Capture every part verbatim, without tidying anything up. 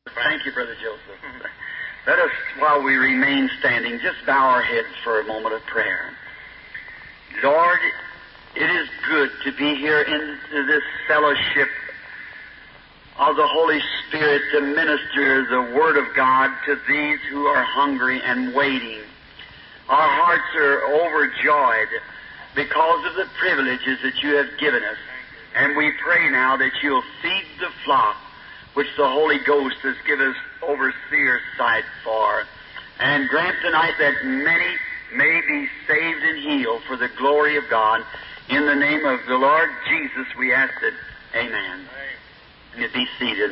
Thank you, Brother Joseph. Let us, while we remain standing, just bow our heads for a moment of prayer. Lord, it is good to be here in this fellowship of the Holy Spirit to minister the Word of God to these who are hungry and waiting. Our hearts are overjoyed because of the privileges that you have given us. And we pray now that you'll feed the flock which the Holy Ghost has given us overseer sight for. And grant tonight that many may be saved and healed for the glory of God. In the name of the Lord Jesus we ask it. Amen. You be seated.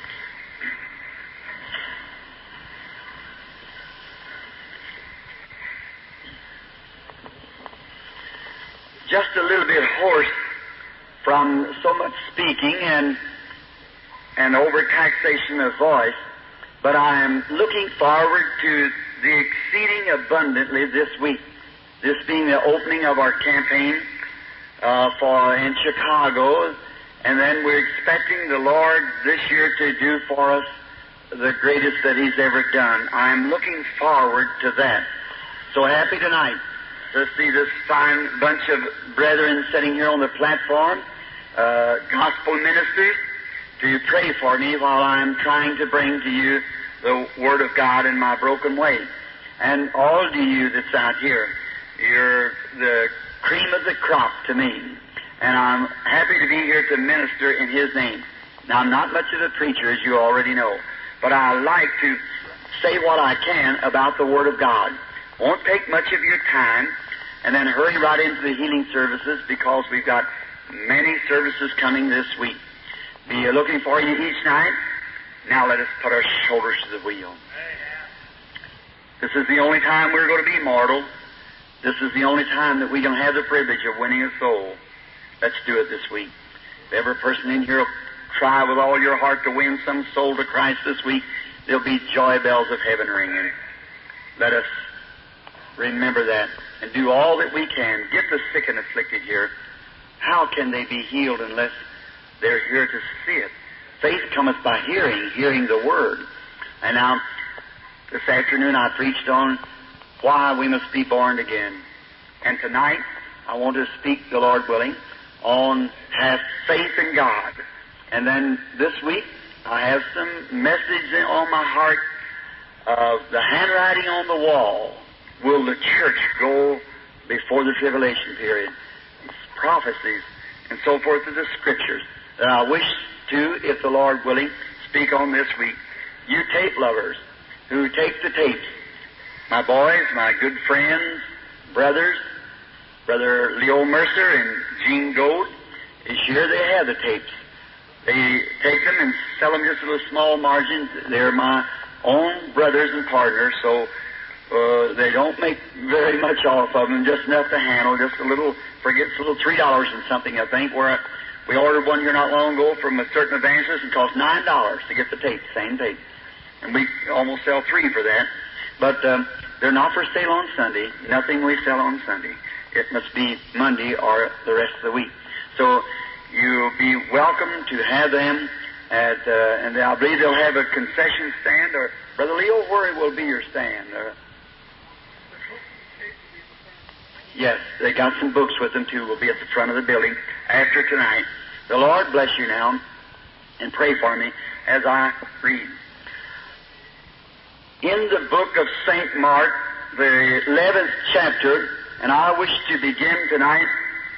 Just a little bit hoarse from so much speaking and and overtaxation of voice, but I am looking forward to the exceeding abundantly this week. This being the opening of our campaign uh, for in Chicago, and then we're expecting the Lord this year to do for us the greatest that He's ever done. I'm looking forward to that. So happy tonight to see this fine bunch of brethren sitting here on the platform, uh, gospel ministers, to pray for me while I'm trying to bring to you the Word of God in my broken way. And all to you that's out here, you're the cream of the crop to me. And I'm happy to be here to minister in His name. Now, I'm not much of a preacher, as you already know, but I like to say what I can about the Word of God. Won't take much of your time, and then hurry right into the healing services because we've got many services coming this week. Be looking for you each night. Now let us put our shoulders to the wheel. This is the only time we're going to be mortal. This is the only time that we're going to have the privilege of winning a soul. Let's do it this week. If every person in here will try with all your heart to win some soul to Christ this week, there'll be joy bells of heaven ringing. Let us remember that and do all that we can. Get the sick and afflicted here. How can they be healed unless they're here to see it? Faith cometh by hearing, hearing the Word. And now, this afternoon I preached on why we must be born again. And tonight, I want to speak, the Lord willing, on have faith in God. And then this week, I have some message on my heart of the handwriting on the wall. Will the church go before the tribulation period? It's prophecies and so forth of the Scriptures that I wish to, if the Lord willing, speak on this week. You tape lovers who take the tapes, my boys, my good friends, brothers, Brother Leo Mercer and Gene Gold, is here they have the tapes. They take them and sell them just at a small margin. They're my own brothers and partners, so uh, they don't make very much off of them, just enough to handle, just a little, forget, a little three dollars and something, I think, where I, we ordered one here not long ago from a certain evangelist and cost nine dollars to get the tape, same tape. And we almost sell three for that. But um, they're not for sale on Sunday. Nothing we sell on Sunday. It must be Monday or the rest of the week. So you'll be welcome to have them at, uh, and I believe they'll have a concession stand. Or Brother Leo, where will be your stand? Uh, yes, they got some books with them too. We'll be at the front of the building after tonight. The Lord bless you now, and pray for me as I read. In the book of Saint Mark, the eleventh chapter, and I wish to begin tonight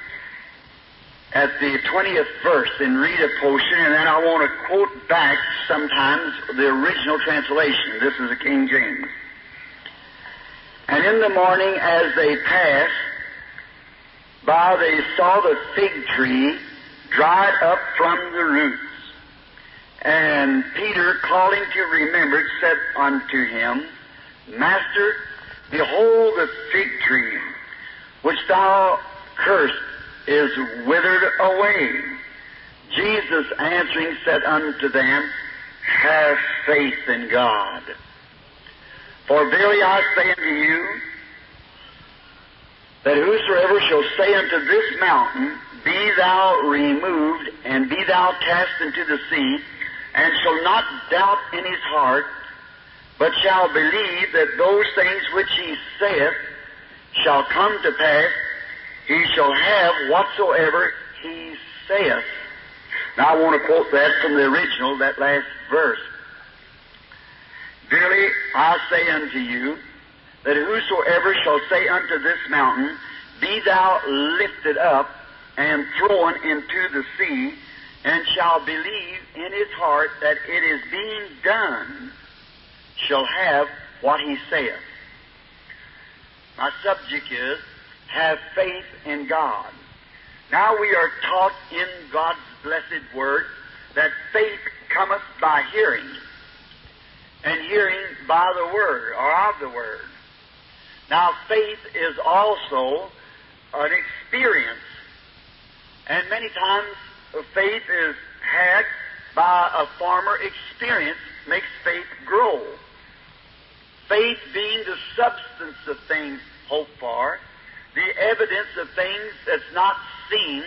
at the twentieth verse and read a portion, and then I want to quote back sometimes the original translation. This is the King James. And in the morning as they passed by, they saw the fig tree dried up from the roots. And Peter, calling to remembrance, said unto him, Master, behold the fig tree, which thou cursed, is withered away. Jesus answering said unto them, Have faith in God. For verily I say unto you, that whosoever shall say unto this mountain, Be thou removed, and be thou cast into the sea, and shall not doubt in his heart, but shall believe that those things which he saith shall come to pass, he shall have whatsoever he saith. Now I want to quote that from the original, that last verse. Verily I say unto you, that whosoever shall say unto this mountain, Be thou lifted up and thrown into the sea, and shall believe in his heart that it is being done, shall have what he saith. My subject is, have faith in God. Now we are taught in God's blessed Word that faith cometh by hearing, and hearing by the Word, or of the Word. Now faith is also an experience, and many times faith is had by a former experience, makes faith grow. Faith being the substance of things hoped for, the evidence of things that's not seen.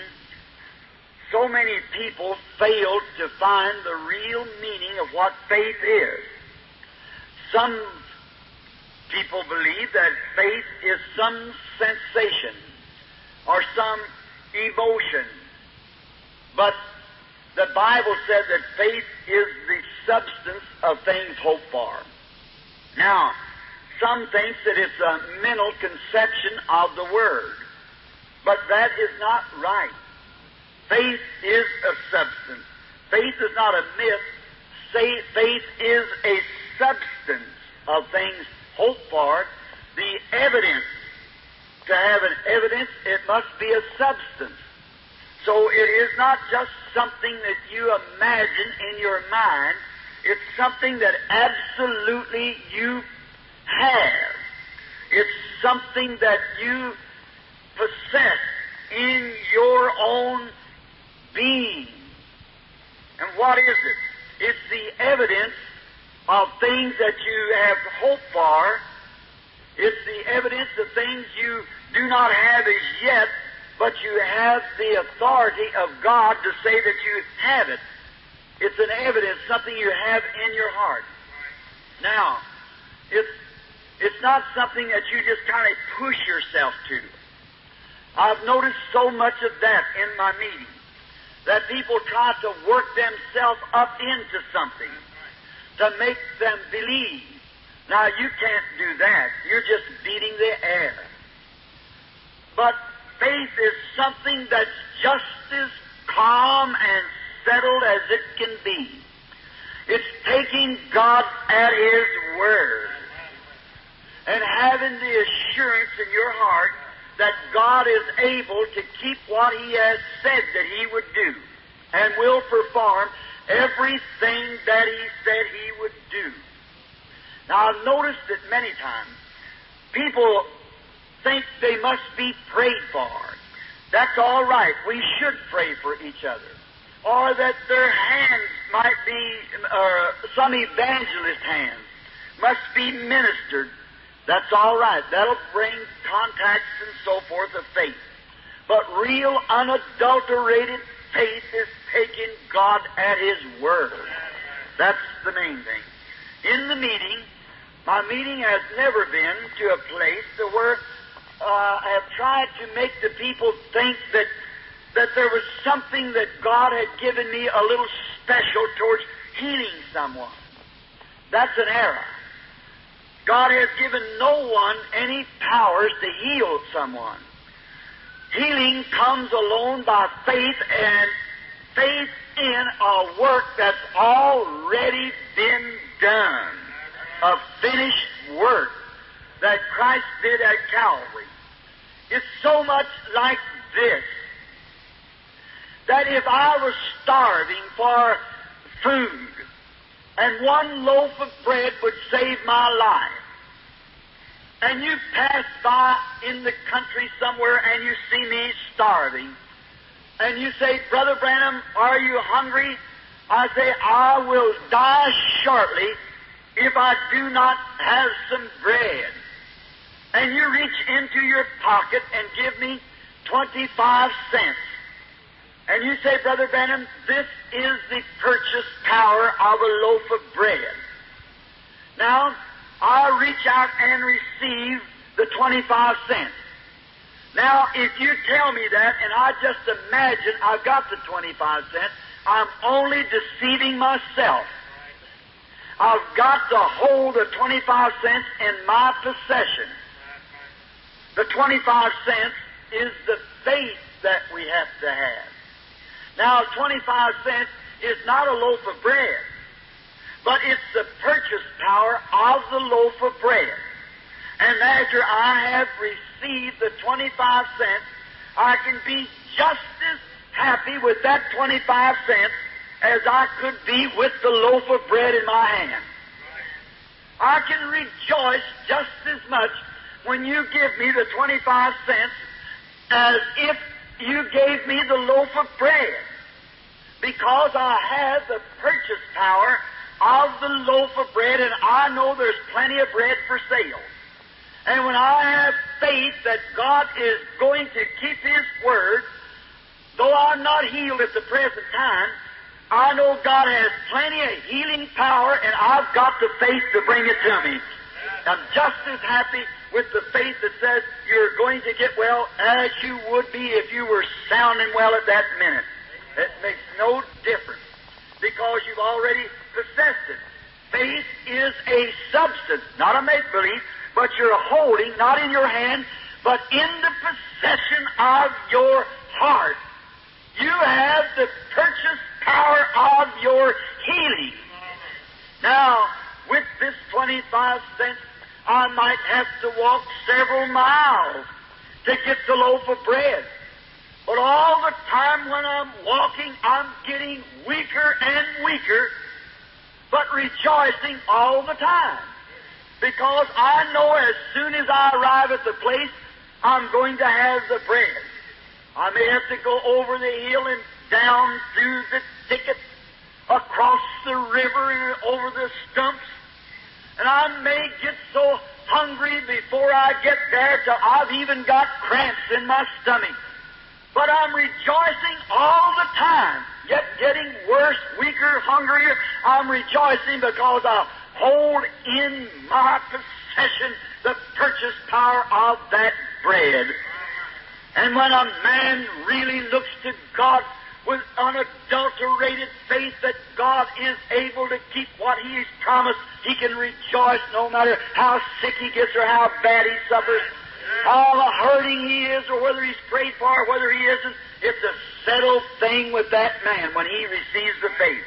So many people fail to find the real meaning of what faith is. Some people believe that faith is some sensation or some emotion. But the Bible said that faith is the substance of things hoped for. Now, some think that it's a mental conception of the Word, but that is not right. Faith is a substance. Faith is not a myth. Say, faith is a substance of things hoped for. The evidence, to have an evidence, it must be a substance. So it is not just something that you imagine in your mind. It's something that absolutely you have. It's something that you possess in your own being. And what is it? It's the evidence of things that you have hoped for. It's the evidence of things you do not have as yet, but you have the authority of God to say that you have it. It's an evidence, something you have in your heart. Now, it's, it's not something that you just kind of push yourself to. I've noticed so much of that in my meetings, that people try to work themselves up into something to make them believe. Now, you can't do that. You're just beating the air. But faith is something that's just as calm and settled as it can be. It's taking God at His word and having the assurance in your heart that God is able to keep what He has said that He would do and will perform everything that He said He would do. Now, I've noticed that many times people think they must be prayed for. That's all right. We should pray for each other. Or that their hands might be, or some evangelist hands must be ministered. That's all right. That'll bring contacts and so forth of faith. But real, unadulterated faith is taking God at His word. That's the main thing. In the meeting, my meeting has never been to a place where uh, I have tried to make the people think that that there was something that God had given me a little special towards healing someone. That's an error. God has given no one any powers to heal someone. Healing comes alone by faith, and faith in a work that's already been done, a finished work that Christ did at Calvary. It's so much like this, that if I was starving for food and one loaf of bread would save my life, and you pass by in the country somewhere and you see me starving, and you say, Brother Branham, are you hungry? I say, I will die shortly if I do not have some bread. And you reach into your pocket and give me twenty-five cents. And you say, Brother Branham, this is the purchase power of a loaf of bread. Now, I'll reach out and receive the twenty-five cents. Now, if you tell me that, and I just imagine I've got the twenty-five cents, I'm only deceiving myself. I've got to hold the twenty-five cents in my possession. The twenty-five cents is the faith that we have to have. Now, twenty-five cents is not a loaf of bread, but it's the purchase power of the loaf of bread. And after I have received the twenty-five cents, I can be just as happy with that twenty-five cents as I could be with the loaf of bread in my hand. I can rejoice just as much when you give me the twenty-five cents as if you gave me the loaf of bread, because I have the purchase power of the loaf of bread, and I know there's plenty of bread for sale. And when I have faith that God is going to keep His Word, though I'm not healed at the present time, I know God has plenty of healing power, and I've got the faith to bring it to me. I'm just as happy with the faith that says you're going to get well as you would be if you were sounding well at that minute. It makes no difference, because you've already possessed it. Faith is a substance, not a make-believe, but you're holding, not in your hand, but in the possession of your heart. You have the purchase power of your healing. Now, with this twenty-five cents, I might have to walk several miles to get the loaf of bread. But all the time when I'm walking, I'm getting weaker and weaker, but rejoicing all the time. Because I know as soon as I arrive at the place, I'm going to have the bread. I may have to go over the hill and down through the thicket, across the river and over the stumps. And I may get so hungry before I get there till I've even got cramps in my stomach. But I'm rejoicing all the time, yet getting worse, weaker, hungrier. I'm rejoicing because I hold in my possession the purchase power of that bread. And when a man really looks to God with unadulterated faith that God is able to keep what He's promised, he can rejoice no matter how sick he gets or how bad he suffers, how hurting he is, or whether he's prayed for or whether he isn't. It's a settled thing with that man when he receives the faith.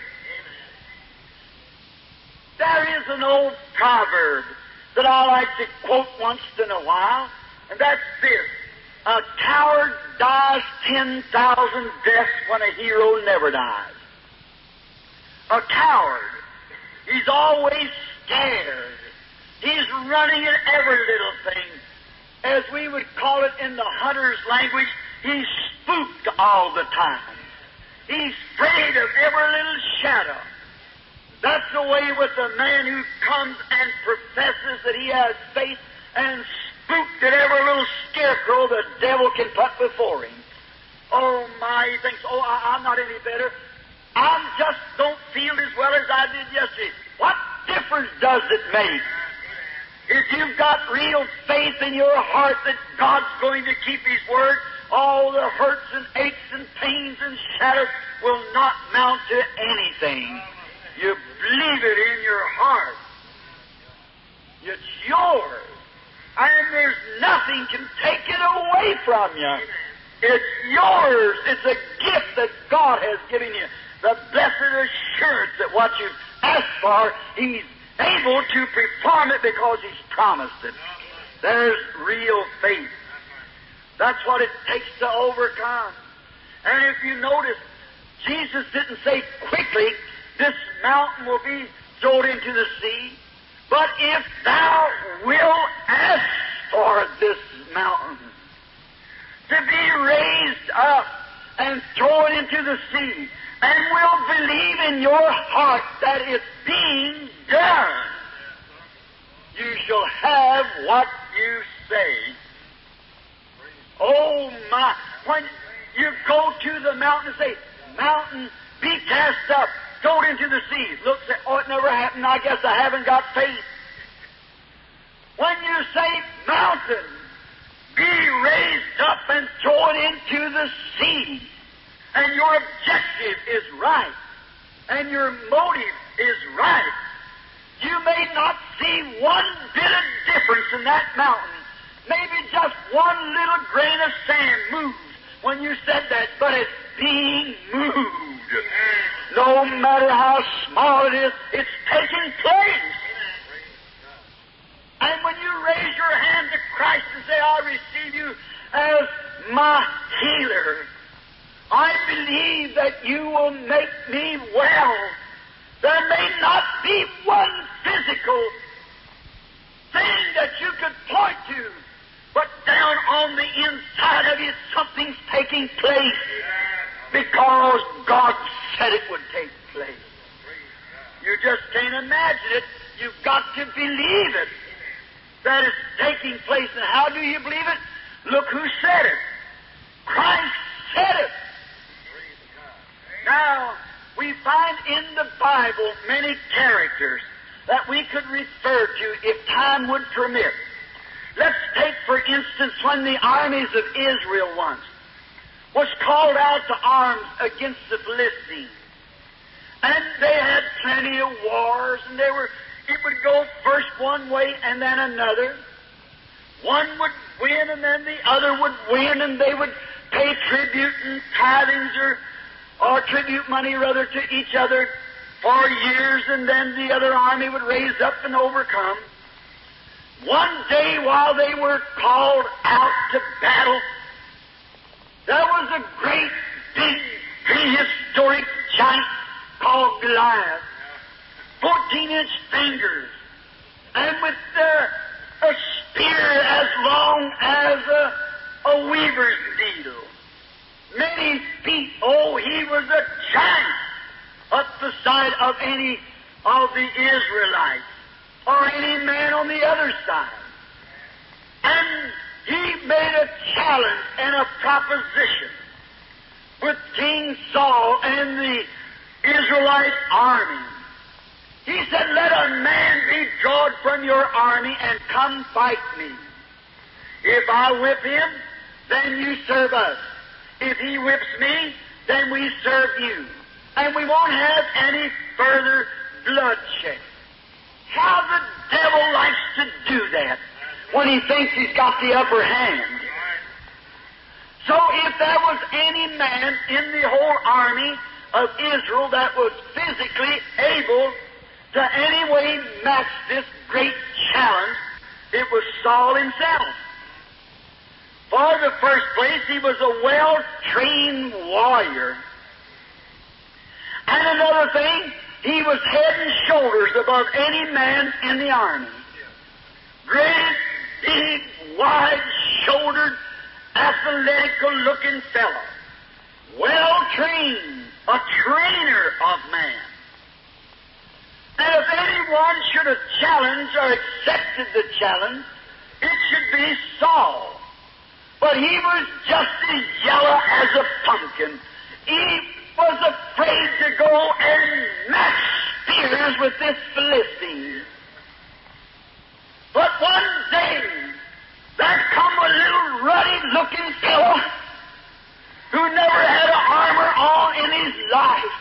There is an old proverb that I like to quote once in a while, and that's this: a coward dies ten thousand deaths when a hero never dies. A coward, he's always scared. He's running at every little thing. As we would call it in the hunter's language, he's spooked all the time. He's afraid of every little shadow. That's the way with the man who comes and professes that he has faith and spooked at every little scarecrow the devil can put before him. Oh my, he thinks, oh, I, I'm not any better. I just don't feel as well as I did yesterday. What difference does it make? If you've got real faith in your heart that God's going to keep His Word, all the hurts and aches and pains and shadows will not mount to anything. You believe it in your heart. It's yours. And there's nothing can take it away from you. It's yours. It's a gift that God has given you. The blessed assurance that what you've asked for, He's able to perform it because He's promised it. There's real faith. That's what it takes to overcome. And if you notice, Jesus didn't say quickly, this mountain will be thrown into the sea. But if thou wilt ask for this mountain to be raised up and thrown into the sea, and will believe in your heart that it's being done, you shall have what you say. Oh my! When You go to the mountain and say, mountain, be cast up, go into the sea. Look, say, oh, it never happened. I guess I haven't got faith. When you say, mountain, be raised up and thrown into the sea, and your objective is right, and your motive is right, you may not see one bit of difference in that mountain. Maybe just one little grain of sand moved when you said that, but it's being moved. No matter how small it is, it's taking place. And when you raise your hand to Christ and say, I receive you as my healer, I believe that you will make me well. There may not be one physical thing that you could point to, but down on the inside of you, something's taking place because God said it would take place. You just can't imagine it. You've got to believe it, that it's taking place. And how do you believe it? Look who said it. Christ said it. Now, we find in the Bible many characters that we could refer to if time would permit. Let's take, for instance, when the armies of Israel once was called out to arms against the Philistines. And they had plenty of wars, and they were, it would go first one way and then another. One would win and then the other would win, and they would pay tribute and tithings or, or tribute money rather to each other for years, and then the other army would raise up and overcome. One day while they were called out to battle, there was a great, big, prehistoric giant called Goliath, fourteen-inch fingers, and with uh, a spear as long as a, a weaver's needle. Many feet, oh, he was a giant up the side of any of the Israelites, or any man on the other side. And he made a challenge and a proposition with King Saul and the Israelite army. He said, let a man be drawn from your army and come fight me. If I whip him, then you serve us. If he whips me, then we serve you. And we won't have any further bloodshed. How the devil likes to do that when he thinks he's got the upper hand. So if there was any man in the whole army of Israel that was physically able to any way match this great challenge, it was Saul himself. For the first place, he was a well-trained warrior. And another thing, he was head and shoulders above any man in the army. Great, big, wide-shouldered, athletical-looking fellow. Well-trained, a trainer of man. And if anyone should have challenged or accepted the challenge, it should be Saul. But he was just as yellow as a pumpkin. He was afraid to go and match spears with this Philistine. But one day, there come a little ruddy-looking fellow who never had an armor on in his life.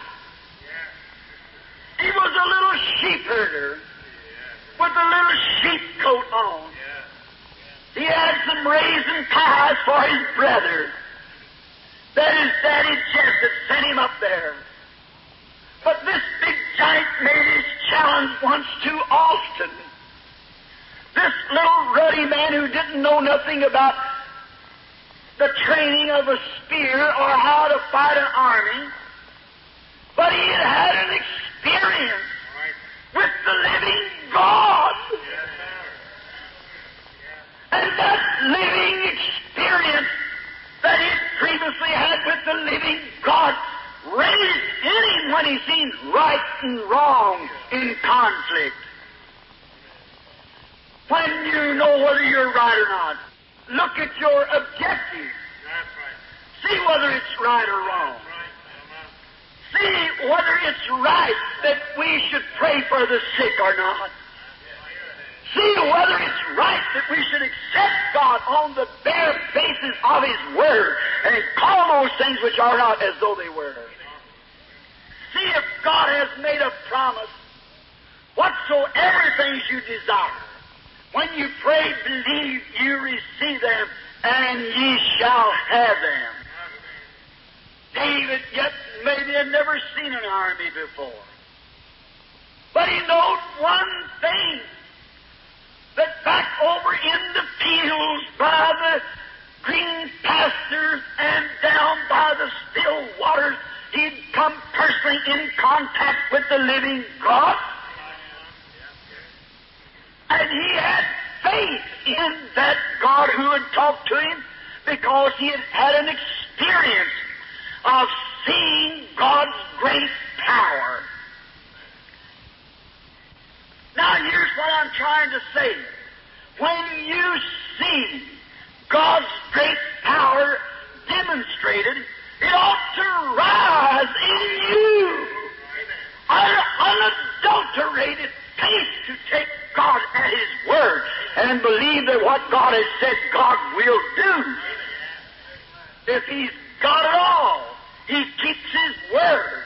He was a little sheep herder with a little sheep coat on. He had some raisin pies for his brother that his daddy Jesse sent him up there. But this big giant made his challenge once too often. This little ruddy man who didn't know nothing about the training of a spear or how to fight an army, but he had had an experience with the living God. And that living experience that he previously had with the living God raised in him when he seen right and wrong in conflict. When you know whether you're right or not, look at your objective. See whether it's right or wrong. See whether it's right that we should pray for the sick or not. See whether it's right that we should accept God on the bare basis of His Word and call those things which are not as though they were. See if God has made a promise. Whatsoever things you desire, when you pray, believe you receive them, and ye shall have them. David yet maybe had never seen an army before. But he knows one thing, that back over in the fields by the green pastures and down by the still waters, he'd come personally in contact with the living God. And he had faith in that God who had talked to him because he had had an experience of seeing God's great power. Now here's what I'm trying to say. When you see God's great power demonstrated, it ought to rise in you an unadulterated faith to take God at His Word and believe that what God has said God will do. If He's got it all, He keeps His Word.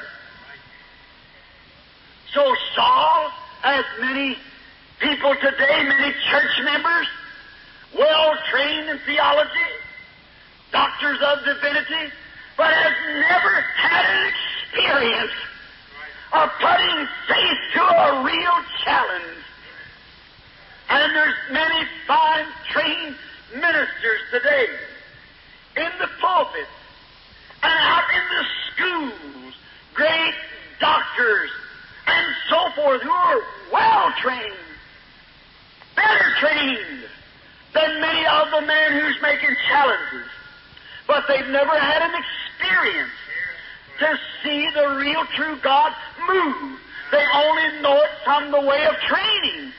So Saul, as many people today, many church members, well trained in theology, doctors of divinity, but has never had an experience of putting faith to a real challenge. And there's many fine trained ministers today in the pulpit and out in the schools, great doctors and so forth who are well trained, better trained than many of the men who's making challenges. But they've never had an experience to see the real true God move. They only know it from the way of training.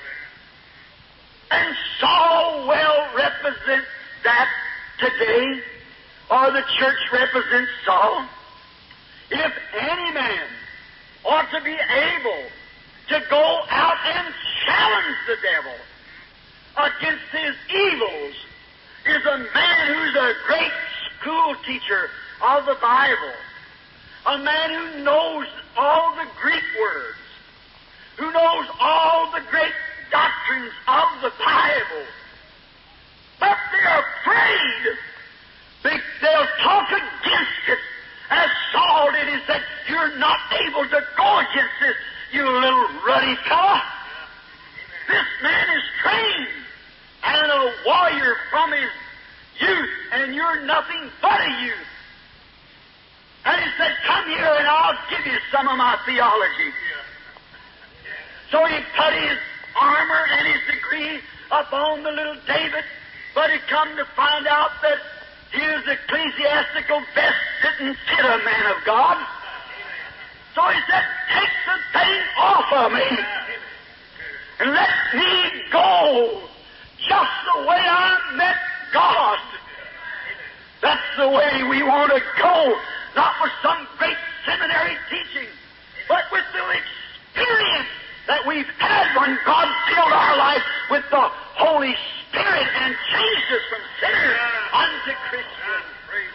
And Saul well represents that today, or the church represents Saul. If any man ought to be able to go out and challenge the devil against his evils, is a man who's a great school teacher of the Bible, a man who knows all the Greek words, who knows all the great doctrines of the Bible. But they're afraid. They, they'll talk against it, as Saul did. He said, "You're not able to go against this, you little ruddy fella. This man is trained and a warrior from his youth, and you're nothing but a youth." And he said, "Come here and I'll give you some of my theology." So he put his armor and his degree upon the little David, but he come to find out that his ecclesiastical vest didn't fit a man of God. So he said, "Take the thing off of me and let me go just the way I met God." That's the way we want to go, not with some great seminary teaching, but with the experience that we've had when God filled our life with the Holy Spirit and changed us from sinners unto Christians.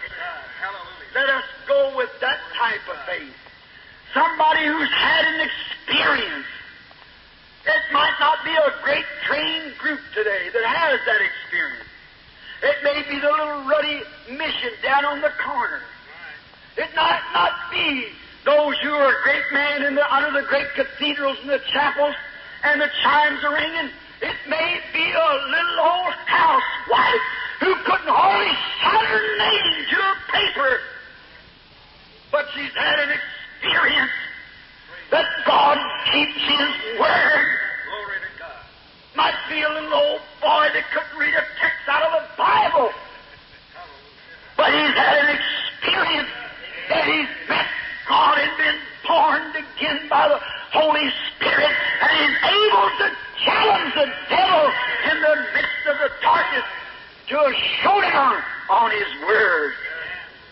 Let us go with that type of faith. Somebody who's had an experience. It might not be a great trained group today that has that experience. It may be the little ruddy mission down on the corner. It might not be those who are great men in the, under the great cathedrals and the chapels and the chimes are ringing. It may be a little old housewife who couldn't hardly sign her name to a paper, but she's had an experience that God keeps His Word. Glory to God. Might be a little old boy that couldn't read a text out of the Bible, but he's had an experience that he's met God and been born again by the Holy Spirit, and he's able to challenge the devil in the midst of the darkness to a showdown on His Word.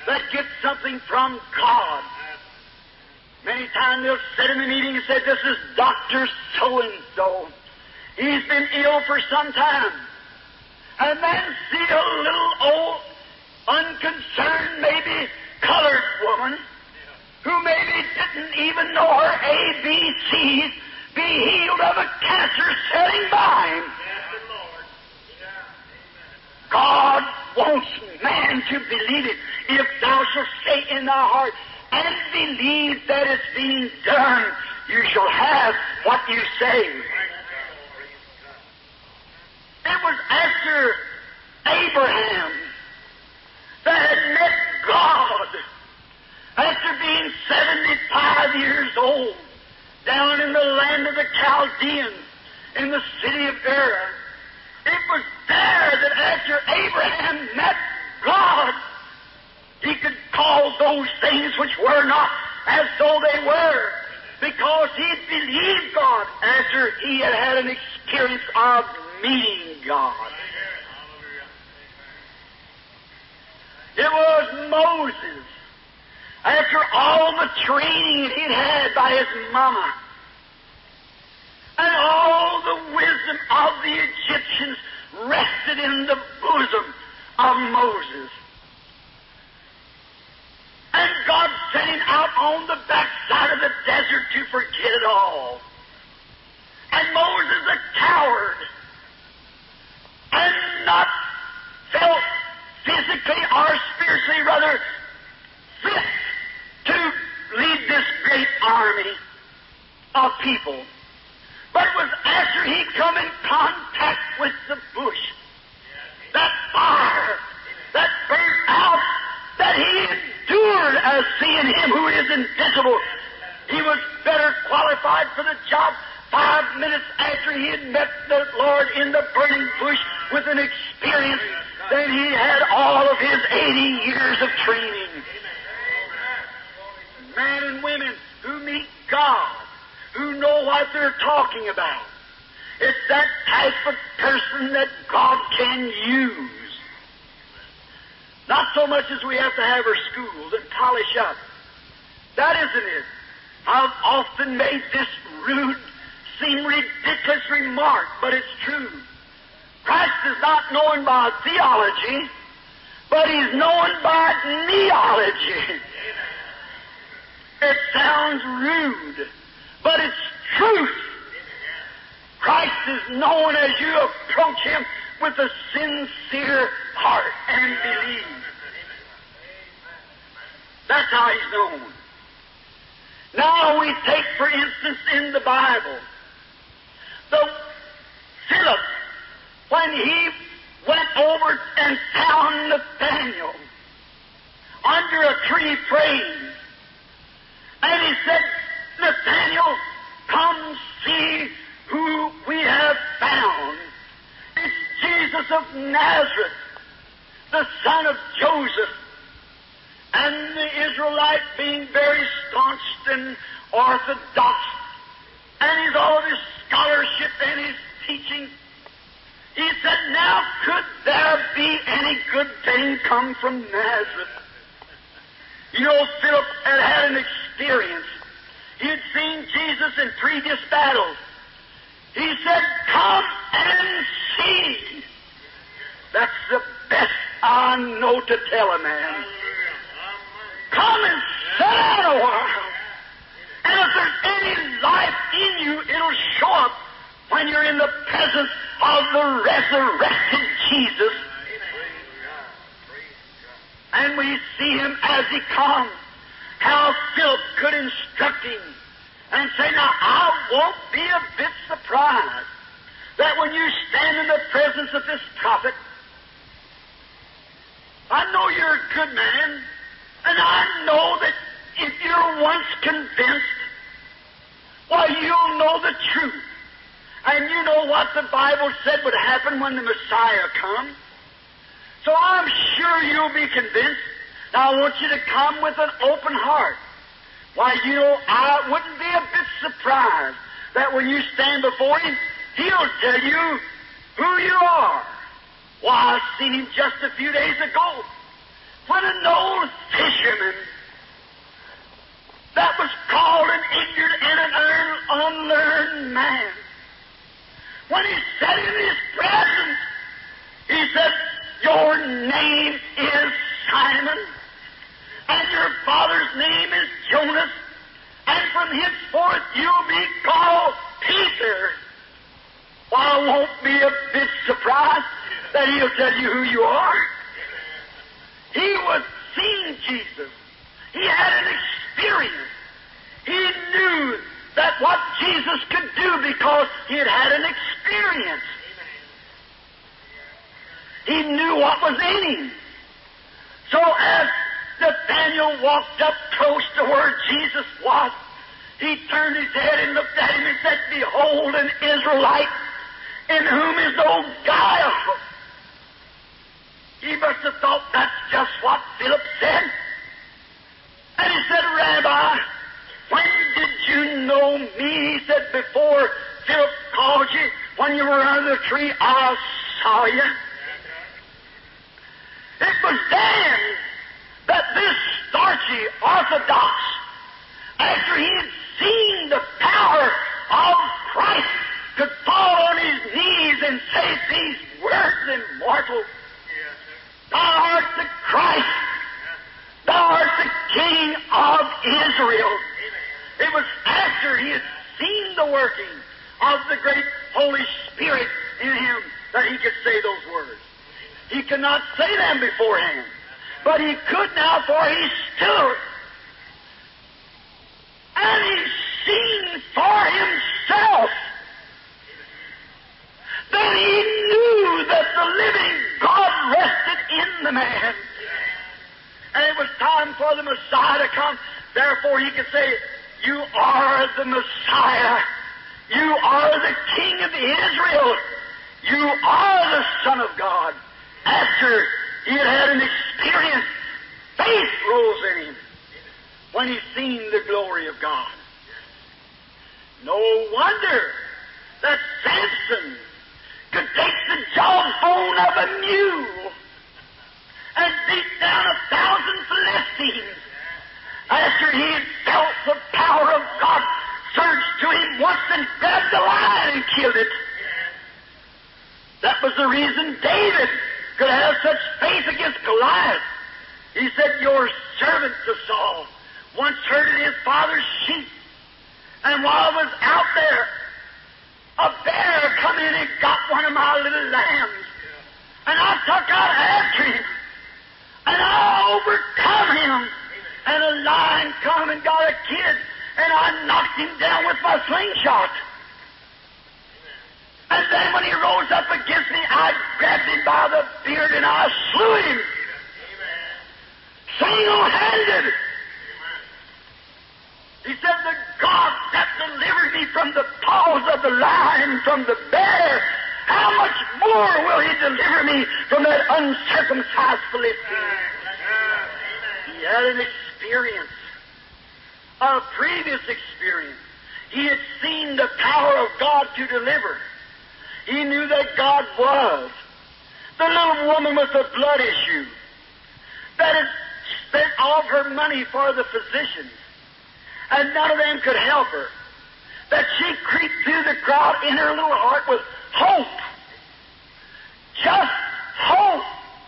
that get something from God. Many times they'll sit in the meeting and say, this is Doctor So-and-so. He's been ill for some time. And then see a little old, unconcerned, maybe colored woman who maybe didn't even know her A B Cs be healed of a cancer sitting by him. God wants man to believe it. If thou shalt say in thy heart and believe that it's being done, you shall have what you say. It was after Abraham that had met God, after being seventy-five years old, down in the land of the Chaldeans, in the city of Ur. It was there that after Abraham met God, he could call those things which were not as though they were, because he believed God after he had had an experience of meeting God. It was Moses, after all the training he'd had by his mama, and all the wisdom of the Egyptians rested in the bosom of Moses. And God sent him out on the backside of the desert to forget it all. And Moses, a coward, and not felt physically or spiritually, rather fit to lead this great army of people. But it was after he come in contact with the bush, that fire that burned out, that he endured as seeing him who is invisible. He was better qualified for the job five minutes after he had met the Lord in the burning bush with an experience than he had all of his eighty years of training. Men and women who meet God, who know what they're talking about. It's that type of person that God can use. Not so much as we have to have our schools and polish up. That isn't it. I've often made this rude, seem ridiculous remark, but it's true. Christ is not known by theology, but He's known by neology. It sounds rude, but it's truth. Christ is known as you approach Him with a sincere heart and believe. That's how He's known. Now we take, for instance, in the Bible, the Philip, when he went over and found Nathanael under a tree praying, and he said, Nathanael, come see who we have found. It's Jesus of Nazareth, the son of Joseph. And the Israelite, being very staunch and orthodox, and his all of his scholarship and his teaching, he said, now could there be any good thing come from Nazareth? You know, Philip had had an experience. He had seen Jesus in previous battles. He said, come and see. That's the best I know to tell a man. Come and sit down a while. And if there's any life in you, it'll show up when you're in the presence of the resurrected Jesus. And we see Him as He comes, how Philip could instruct him and say, now, I won't be a bit surprised that when you stand in the presence of this prophet, I know you're a good man, and I know that if you're once convinced, why, you'll know the truth. And you know what the Bible said would happen when the Messiah comes. So I'm sure you'll be convinced. Now I want you to come with an open heart. Why, you know, I wouldn't be a bit surprised that when you stand before Him, He'll tell you who you are. Why, I seen Him just a few days ago when an old Simon, and your father's name is Jonas, and from henceforth you'll be called Peter. Well, I won't be a bit surprised that he'll tell you who you are. He was seeing Jesus. He had an experience. He knew that what Jesus could do because he had had an experience. He knew what was in him. So as Nathanael walked up close to where Jesus was, he turned his head and looked at him and said, "Behold, an Israelite in whom is no guile." He must have thought that's just what Philip said. And he said, "Rabbi, when did you know me?" He said, "Before Philip called you, when you were under the tree, I saw you." It was then that this starchy Orthodox, after he had seen the power of Christ, could fall on his knees and say these words, "Immortal, thou art the Christ, thou art the King of Israel." It was after he had seen the working of the great Holy Spirit in him that he could say those words. He could not say them beforehand, but he could now, for he stood and he's seen for himself. Then he knew that the living God rested in the man. And it was time for the Messiah to come. Therefore he could say, "You are the Messiah. You are the King of Israel. You are the Son of God." After he had had an experience, faith rose in him when he seen the glory of God. No wonder that Samson could take the jawbone of a mule and beat down a thousand Philistines after he had felt the power of God surge to him once and grabbed the lion and killed it. That was the reason David could have such faith against Goliath. He said, "Your servant to Saul once herded his father's sheep, and while I was out there, a bear come in and got one of my little lambs, and I took out after him, and I overcome him, and a lion come and got a kid, and I knocked him down with my slingshot. And then when he rose up against me, I grabbed him by the beard and I slew him. Single-handed." He said, "The God that delivered me from the paws of the lion, from the bear, how much more will he deliver me from that uncircumcised Philistine?" He had an experience, a previous experience. He had seen the power of God to deliver. He knew that God was. The little woman with the blood issue that had spent all of her money for the physicians, and none of them could help her, that she creeped through the crowd in her little heart with hope. Just hope.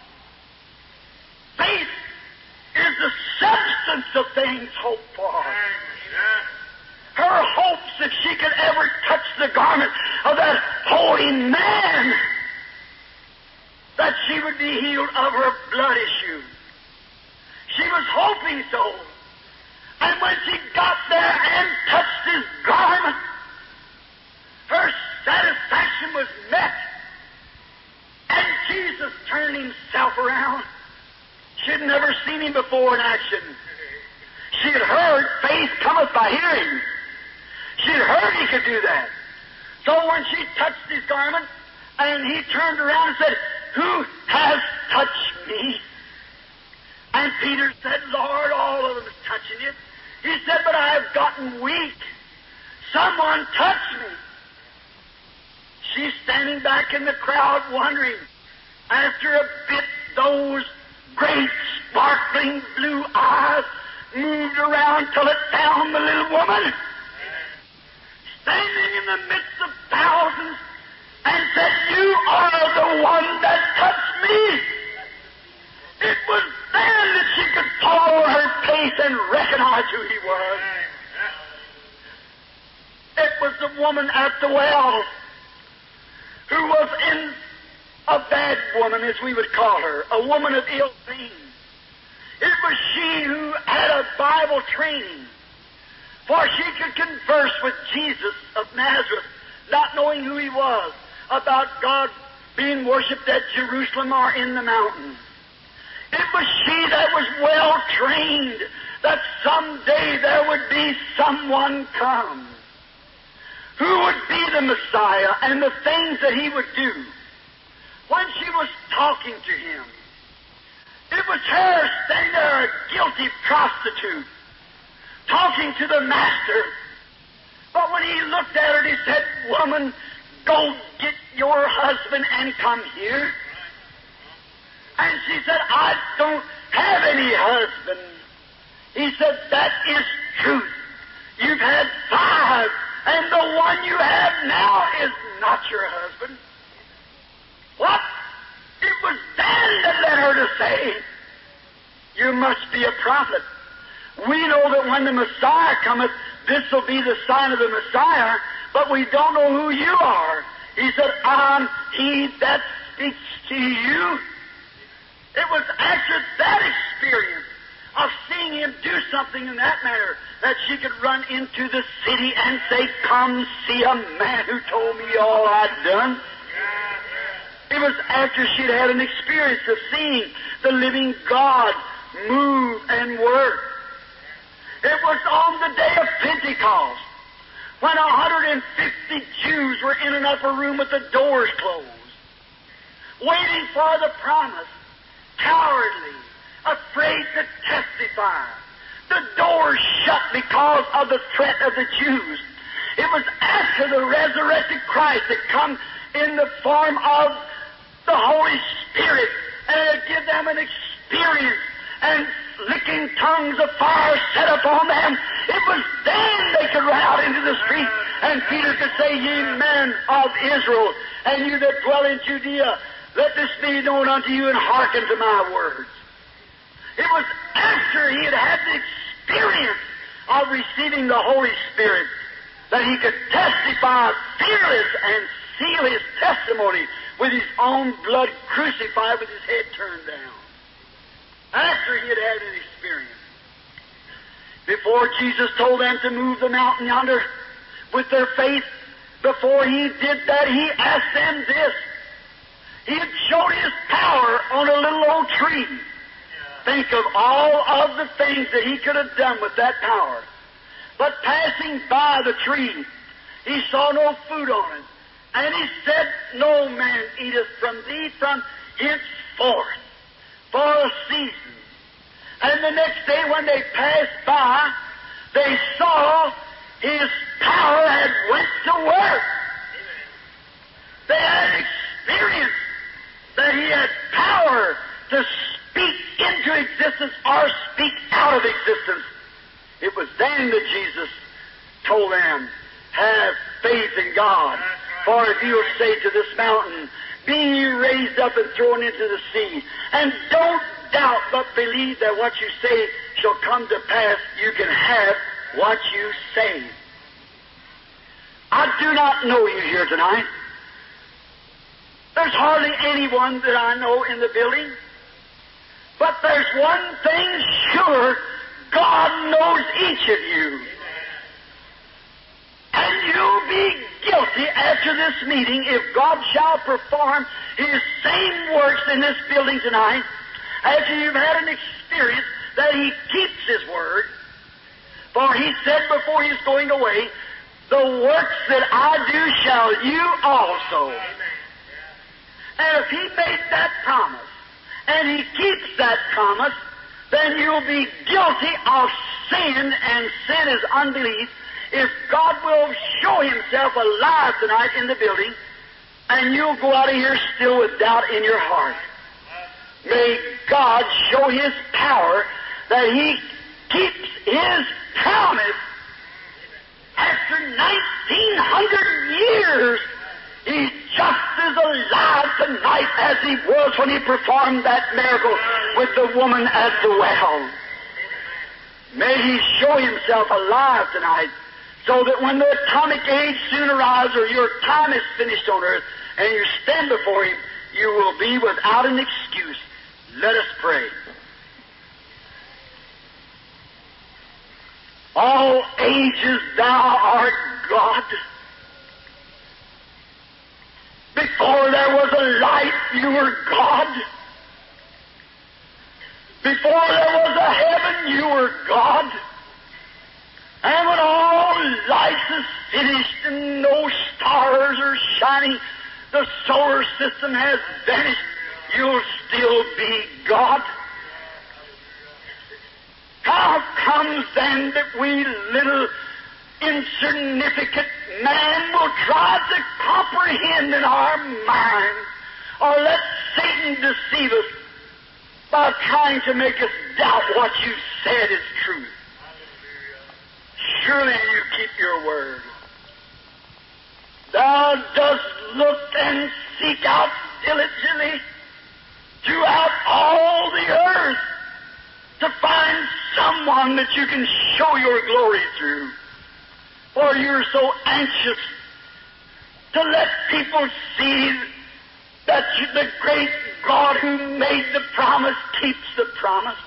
Faith is the substance of things hoped for. Her hopes if she could ever touch the garment of that holy man, that she would be healed of her blood issue. She was hoping so. And when she got there and touched his garment, her satisfaction was met. And Jesus turned himself around. She had never seen him before in action. She had heard faith cometh by hearing. She had heard he could do that. So when she touched his garment, and he turned around and said, "Who has touched me?" And Peter said, "Lord, all of them is touching you." He said, "But I have gotten weak. Someone touched me." She's standing back in the crowd wondering. After a bit, those great sparkling blue eyes moved around till it found the little woman standing in the midst of thousands and said, "You are the one that touched me." It was then that face and recognized who he was. It was the woman at the well who was in a bad woman, as we would call her, a woman of ill fame. It was she who had a Bible training, for she could converse with Jesus of Nazareth, not knowing who he was, about God being worshipped at Jerusalem or in the mountain. It was she that was well trained, that someday there would be someone come who would be the Messiah and the things that he would do. When she was talking to him, it was her standing there, a guilty prostitute, talking to the Master. But when he looked at her, he said, "Woman, go get your husband and come here." And she said, "I don't have any husband." He said, "That is truth. You've had five, and the one you have now is not your husband." What? It was then that led her to say, "You must be a prophet. We know that when the Messiah cometh, this will be the sign of the Messiah, but we don't know who you are." He said, "I'm he that speaks to you." It was after that experience of seeing him do something in that manner that she could run into the city and say, "Come see a man who told me all I'd done." It was after she'd had an experience of seeing the living God move and work. It was on the day of Pentecost, when one hundred fifty Jews were in an upper room with the doors closed, waiting for the promise, cowardly, afraid to testify. The doors shut because of the threat of the Jews. It was after the resurrected Christ had come in the form of the Holy Spirit, and it would give them an experience, and licking tongues of fire set upon them. It was then they could run out into the street, and Peter could say, "Ye men of Israel, and you that dwell in Judea, let this be known unto you, and hearken to my words." It was after he had had the experience of receiving the Holy Spirit that he could testify fearless and seal his testimony with his own blood crucified with his head turned down. After he had had an experience. Before Jesus told them to move the mountain yonder with their faith, before he did that, he asked them this. He had showed his power on a little old tree. Think of all of the things that he could have done with that power. But passing by the tree, he saw no food on it. And he said, "No man eateth from thee from henceforth for a season." And the next day when they passed by, they saw his power had went to work. They had experienced that he had power to speak into existence or speak out of existence. It was then that Jesus told them, "Have faith in God. For if you will say to this mountain, be ye raised up and thrown into the sea, and don't doubt but believe that what you say shall come to pass, you can have what you say." I do not know you here tonight. There's hardly anyone that I know in the building. But there's one thing sure, God knows each of you. And you'll be guilty after this meeting if God shall perform His same works in this building tonight, after you've had an experience that He keeps His word. For He said before He's going away, "The works that I do shall you also." And if He made that promise, and He keeps that promise, then you'll be guilty of sin, and sin is unbelief, if God will show Himself alive tonight in the building, and you'll go out of here still with doubt in your heart. May God show His power that He keeps His promise. After nineteen hundred years, He's just as alive tonight as He was when He performed that miracle with the woman at the well. May He show Himself alive tonight, so that when the atomic age soon arrives, or your time is finished on earth, and you stand before Him, you will be without an excuse. Let us pray. All ages Thou art God. Before there was a light, You were God. Before there was a heaven, You were God. And when all life is finished and no stars are shining, the solar system has vanished, You'll still be God. How comes then that we little insignificant man will try to comprehend in our mind, or let Satan deceive us by trying to make us doubt what You said is truth? Surely You keep Your word. Thou dost look and seek out diligently throughout all the earth to find someone that You can show Your glory through. For You're so anxious to let people see that You, the great God who made the promise, keeps the promise.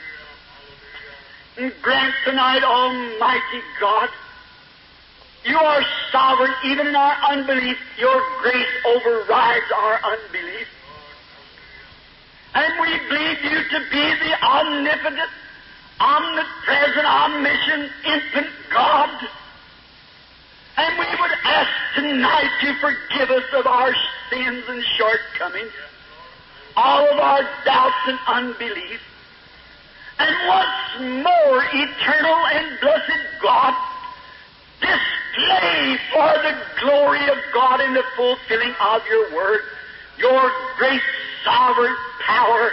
And grant tonight, Almighty God, You are sovereign even in our unbelief. Your grace overrides our unbelief. And we believe You to be the omnipotent, omnipresent, omniscient, infinite God. And we would ask tonight to forgive us of our sins and shortcomings, all of our doubts and unbelief. And once more, eternal and blessed God, display for the glory of God in the fulfilling of Your word, Your great sovereign power,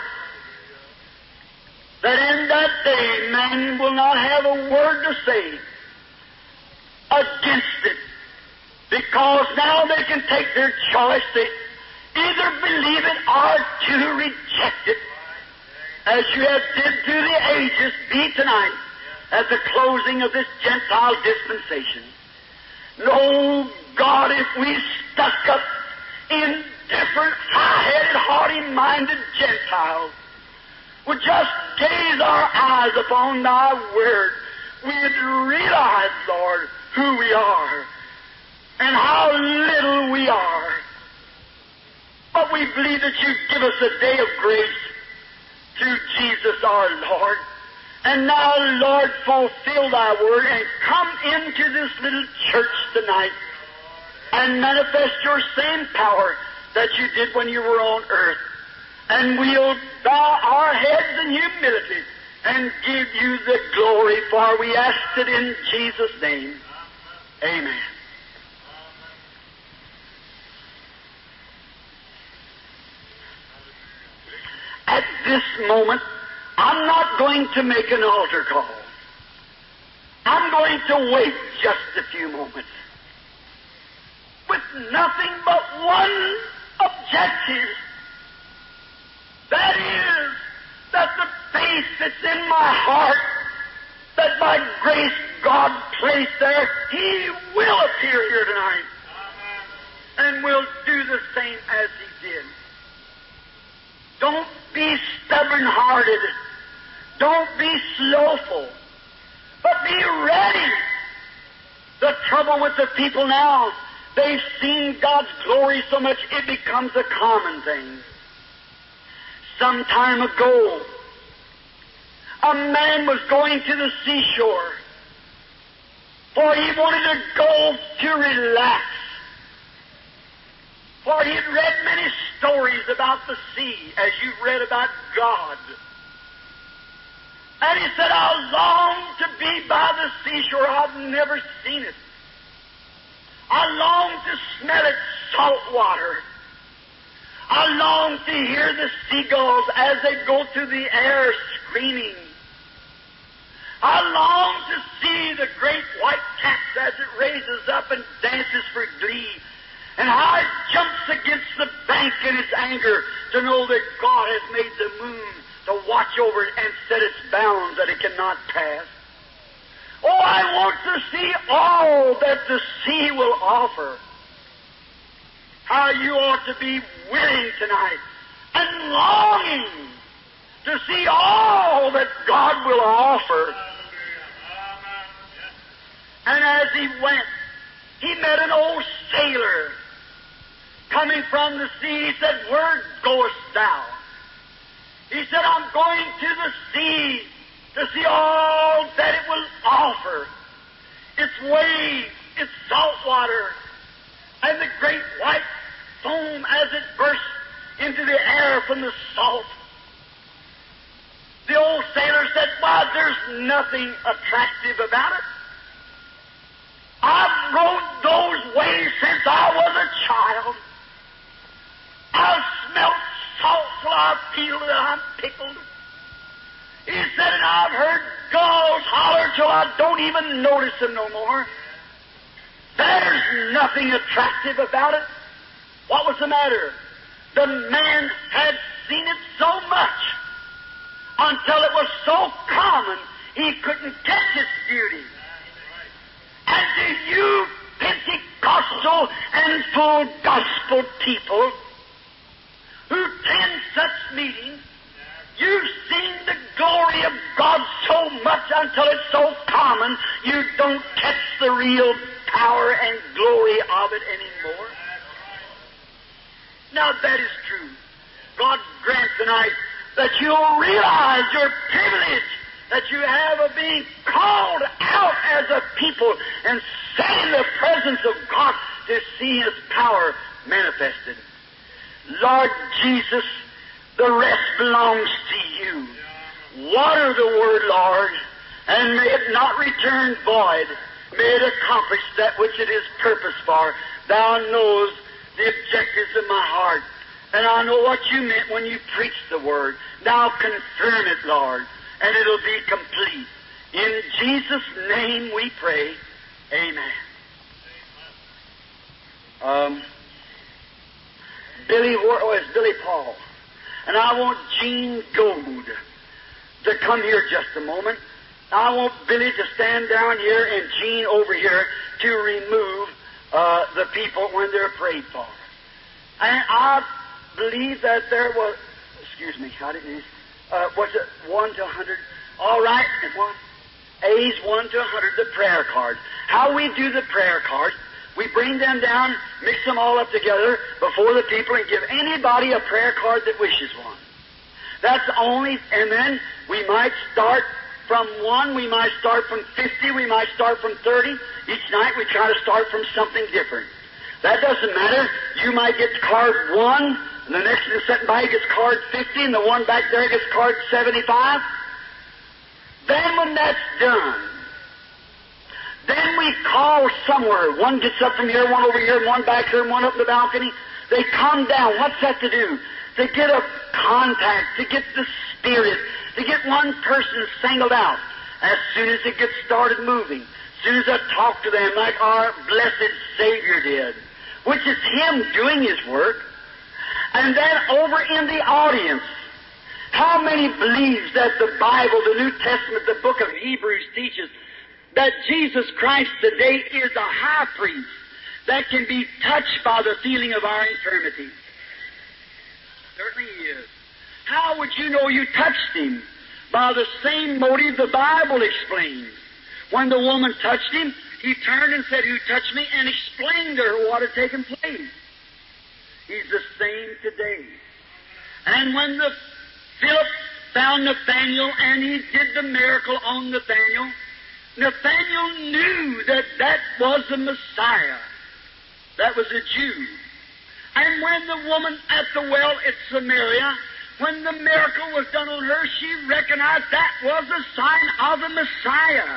that in that day man will not have a word to say against it, because now they can take their choice to either believe it or to reject it, as You have did through the ages, be tonight at the closing of this Gentile dispensation. No, God, if we stuck up indifferent, high-headed, haughty-minded Gentiles would just gaze our eyes upon Thy word, we'd realize, Lord, who we are and how little we are. But we believe that You give us a day of grace through Jesus our Lord. And now, Lord, fulfill Thy word and come into this little church tonight and manifest Your same power that You did when You were on earth. And we'll bow our heads in humility and give You the glory, for we ask it in Jesus' name. Amen. At this moment, I'm not going to make an altar call. I'm going to wait just a few moments with nothing but one objective. That is, that the faith that's in my heart, that by grace God placed there, He will appear here tonight. And will do the same as He did. Don't be stubborn-hearted. Don't be slowful. But be ready. The trouble with the people now, they've seen God's glory so much it becomes a common thing. Some time ago, a man was going to the seashore, for he wanted to go to relax. For he had read many stories about the sea, as you've read about God. And he said, I long to be by the seashore. I've never seen it. I long to smell its salt water. I long to hear the seagulls as they go through the air screaming. I long to see the great white cat as it raises up and dances for glee, and how it jumps against the bank in its anger to know that God has made the moon to watch over it and set its bounds that it cannot pass. Oh, I want to see all that the sea will offer. How you ought to be willing tonight and longing to see all that God will offer. And as he went, he met an old sailor coming from the sea. He said, "Where goest thou?" He said, "I'm going to the sea to see all that it will offer. Its waves, its salt water, and the great white foam as it bursts into the air from the salt." The old sailor said, "Why, there's nothing attractive about it. I've rode those waves since I was a child. I've smelt salt till I feel that I'm pickled." He said, "And I've heard gulls holler till I don't even notice them no more. There's nothing attractive about it." What was the matter? The man had seen it so much until it was so common he couldn't catch its beauty. And to you Pentecostal and full gospel people who attend such meetings, you've seen the glory of God so much until it's so common you don't catch the real power and glory of it anymore. Now that is true. God grant tonight that you'll realize your privilege that you have of being called out as a people and set in the presence of God to see His power manifested. Lord Jesus, the rest belongs to you. Water the Word, Lord, and may it not return void. May it accomplish that which it is purposed for. Thou knows the objectives of my heart, and I know what you meant when you preached the Word. Now confirm it, Lord, and it'll be complete. In Jesus' name we pray. Amen. Um, Billy, oh, it's Billy Paul. And I want Gene Gould to come here just a moment. I want Billy to stand down here and Gene over here to remove uh, the people when they're prayed for. And I believe that there was, excuse me, I didn't, uh, was it one to a hundred? All right, and one. A's one to a hundred, the prayer cards. How we do the prayer cards, we bring them down, mix them all up together before the people and give anybody a prayer card that wishes one. That's only, and then we might start from one, we might start from fifty, we might start from thirty. Each night we try to start from something different. That doesn't matter. You might get card one, and the next one sitting by gets card fifty, and the one back there gets card seventy-five. Then when that's done, then we call somewhere. One gets up from here, one over here, one back here, and one up in the balcony. They come down. What's that to do? To get a contact, to get the Spirit, to get one person singled out. As soon as it gets started moving, as soon as I talk to them like our blessed Savior did, which is Him doing His work. And then over in the audience, how many believes that the Bible, the New Testament, the book of Hebrews teaches that Jesus Christ today is a high priest that can be touched by the feeling of our infirmities? Certainly He is. How would you know you touched Him? By the same motive the Bible explains. When the woman touched Him, He turned and said, "Who touched me?" and explained to her what had taken place. He's the same today. And when the Philip found Nathanael and he did the miracle on Nathanael, Nathanael knew that that was the Messiah. That was a Jew. And when the woman at the well at Samaria, when the miracle was done on her, she recognized that was a sign of the Messiah.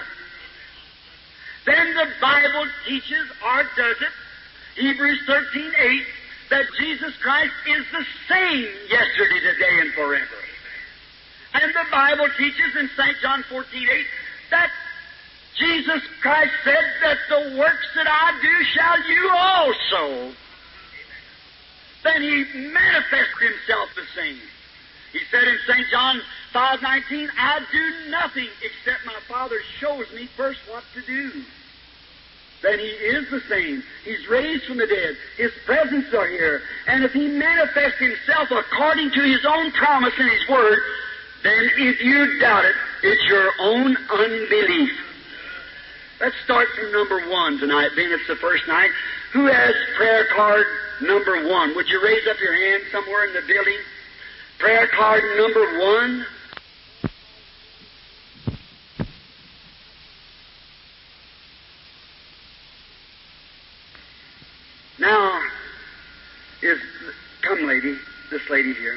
Then the Bible teaches, or does it, Hebrews thirteen eight, that Jesus Christ is the same yesterday, today, and forever. And the Bible teaches in Saint John fourteen eight that Jesus Christ said that the works that I do shall you also. Then He manifested Himself the same. He said in Saint John five nineteen, I do nothing except my Father shows me first what to do. Then He is the same. He's raised from the dead. His presence are here. And if He manifests Himself according to His own promise in His Word, then if you doubt it, it's your own unbelief. Let's start from number one tonight, being it's the first night. Who has prayer card number one? Would you raise up your hand somewhere in the building? Prayer card number one. Now, is, come lady, this lady here.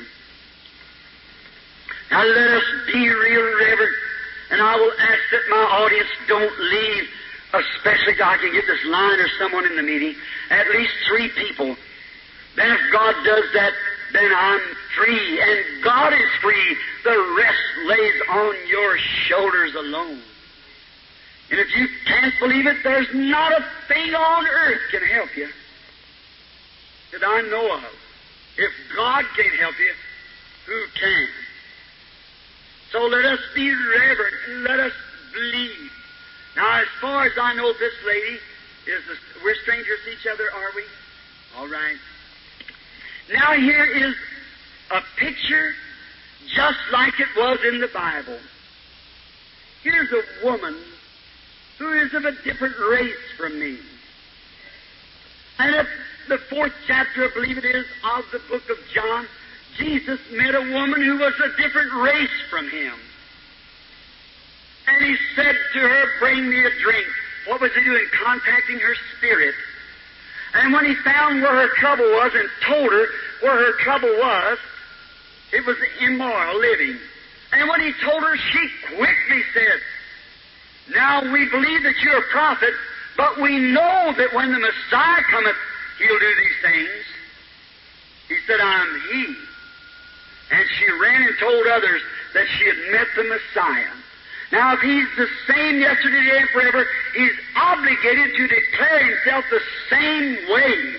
Now let us be real reverent, and I will ask that my audience don't leave, especially if I can get this line or someone in the meeting, at least three people. Then if God does that, then I'm free, and God is free. The rest lays on your shoulders alone. And if you can't believe it, there's not a thing on earth can help you that I know of. If God can't help you, who can? So let us be reverent and let us believe. Now, as far as I know, this lady is, a, we're strangers to each other, are we? All right. Now here is a picture just like it was in the Bible. Here's a woman who is of a different race from me. And at the fourth chapter, I believe it is, of the book of John, Jesus met a woman who was a different race from him. And He said to her, bring me a drink. What was He doing? Contacting her spirit. And when He found where her trouble was and told her where her trouble was, it was immoral living. And when He told her, she quickly said, now we believe that you're a prophet, but we know that when the Messiah cometh, He'll do these things. He said, I'm He. And she ran and told others that she had met the Messiah. Now, if He's the same yesterday, today, and forever, He's obligated to declare Himself the same way.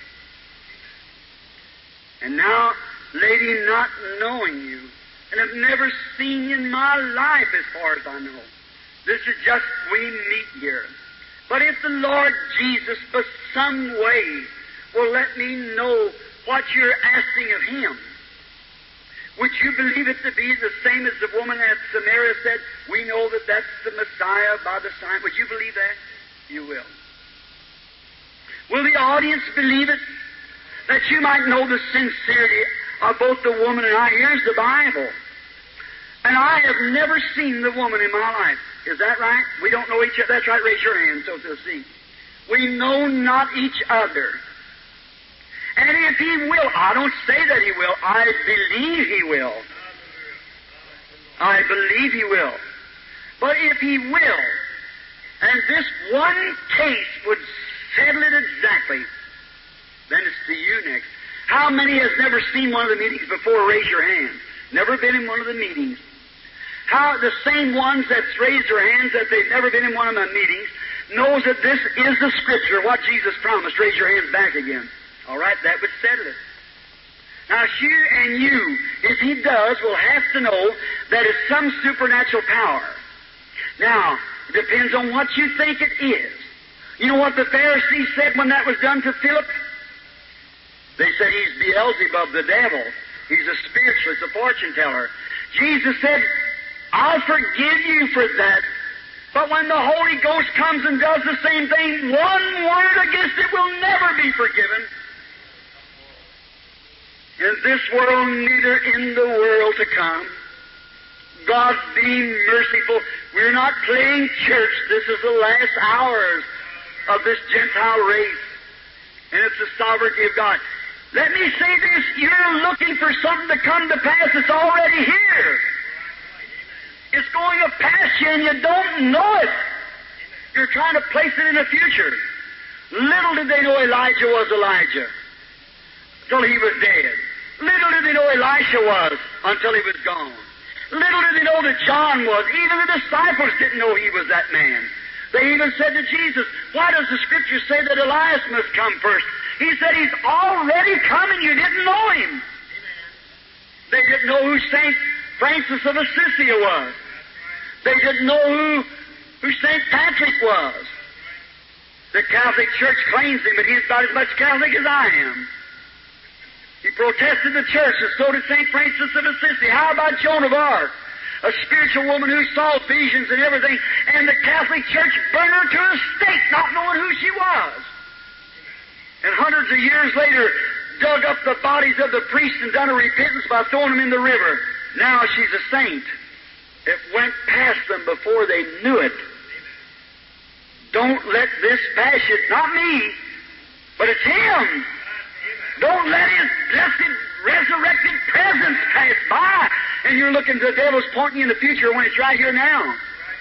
And now, lady, not knowing you, and have never seen you in my life as far as I know, this is just we meet here. But if the Lord Jesus, by some way, will let me know what you're asking of Him, would you believe it to be the same as the woman at Samaria said, we know that that's the Messiah by the sign? Would you believe that? You will. Will the audience believe it? That you might know the sincerity of both the woman and I. Here's the Bible. And I have never seen the woman in my life. Is that right? We don't know each other. That's right. Raise your hand so they'll see. We know not each other. And if He will, I don't say that He will. I believe He will. I believe He will. But if He will, and this one case would settle it exactly, then it's to you next. How many has never seen one of the meetings before? Raise your hand. Never been in one of the meetings. How the same ones that's raised their hands that they've never been in one of the meetings knows that this is the Scripture, what Jesus promised. Raise your hands back again. All right, that would settle it. Now, she and you, if He does, will have to know that it's some supernatural power. Now, it depends on what you think it is. You know what the Pharisees said when that was done to Philip? They said he's Beelzebub, the devil. He's a spiritualist, a fortune teller. Jesus said, I'll forgive you for that. But when the Holy Ghost comes and does the same thing, one word against it will never be forgiven. In this world, neither in the world to come. God be merciful. We're not playing church. This is the last hours of this Gentile race. And it's the sovereignty of God. Let me say this. You're looking for something to come to pass that's already here. It's going to pass you and you don't know it. You're trying to place it in the future. Little did they know Elijah was Elijah until he was dead. Little did they know Elisha was until he was gone. Little did they know that John was. Even the disciples didn't know he was that man. They even said to Jesus, why does the Scripture say that Elias must come first? He said he's already coming. You didn't know him. Amen. They didn't know who Saint Francis of Assisi was. They didn't know who, who Saint Patrick was. The Catholic Church claims him, but he's about as much Catholic as I am. He protested the church, and so did Saint Francis of Assisi. How about Joan of Arc? A spiritual woman who saw visions and everything, and the Catholic Church burned her to a stake, not knowing who she was. And hundreds of years later, dug up the bodies of the priests and done a repentance by throwing them in the river. Now she's a saint. It went past them before they knew it. Don't let this pass you. Not me, but it's Him. Don't let His blessed, resurrected presence pass by, and you're looking, the devil's pointing you in the future when it's right here now.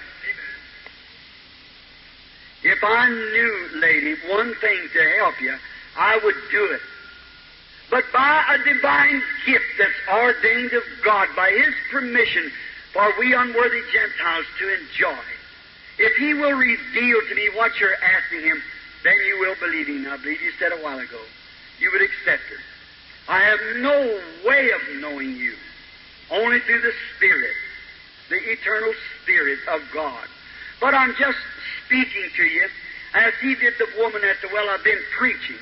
If I knew, lady, one thing to help you, I would do it. But by a divine gift that's ordained of God, by His permission for we unworthy Gentiles to enjoy, if He will reveal to me what you're asking Him, then you will believe Him. I believe you said a while ago. You would accept it. I have no way of knowing you, only through the Spirit, the eternal Spirit of God. But I'm just speaking to you, as He did the woman at the well. I've been preaching.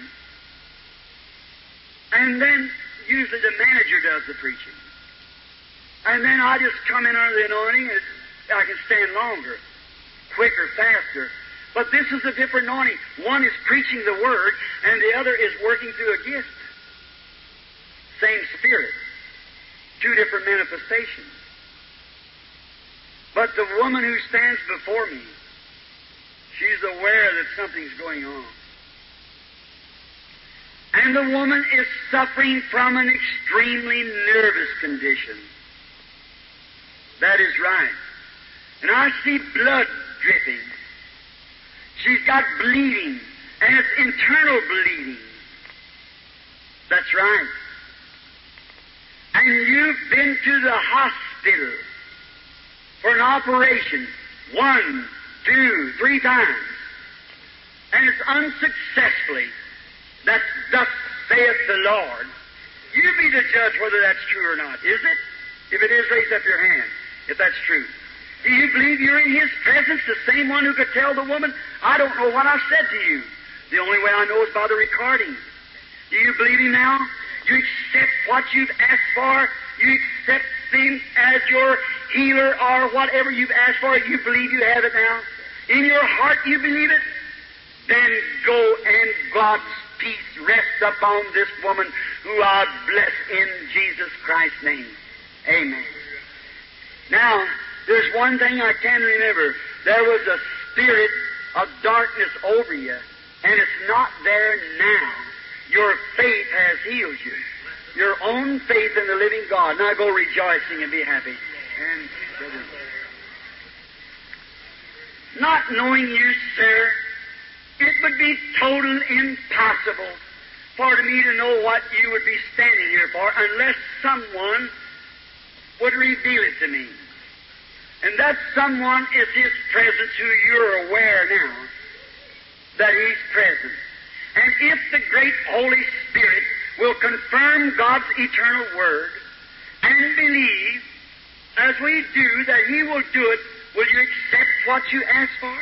And then, usually the manager does the preaching. And then I just come in under the anointing, and I can stand longer, quicker, faster. But this is a different anointing. One is preaching the Word, and the other is working through a gift. Same Spirit. Two different manifestations. But the woman who stands before me, she's aware that something's going on. And the woman is suffering from an extremely nervous condition. That is right. And I see blood dripping. She's got bleeding, and it's internal bleeding. That's right. And you've been to the hospital for an operation one, two, three times, and it's unsuccessfully. That's thus saith the Lord. You be the judge whether that's true or not. Is it? If it is, raise up your hand, if that's true. Do you believe you're in His presence, the same one who could tell the woman, I don't know what I said to you. The only way I know is by the recording. Do you believe Him now? You accept what you've asked for? You accept Him as your healer or whatever you've asked for? You believe you have it now? In your heart you believe it? Then go, and God's peace rest upon this woman who I bless in Jesus Christ's name. Amen. Now, there's one thing I can remember. There was a spirit of darkness over you, and it's not there now. Your faith has healed you. Your own faith in the living God. Now go rejoicing and be happy. And not knowing you, sir, it would be total impossible for me to know what you would be standing here for unless someone would reveal it to me. And that someone is His presence, who you're aware now that He's present. And if the great Holy Spirit will confirm God's eternal Word and believe, as we do, that He will do it, will you accept what you ask for?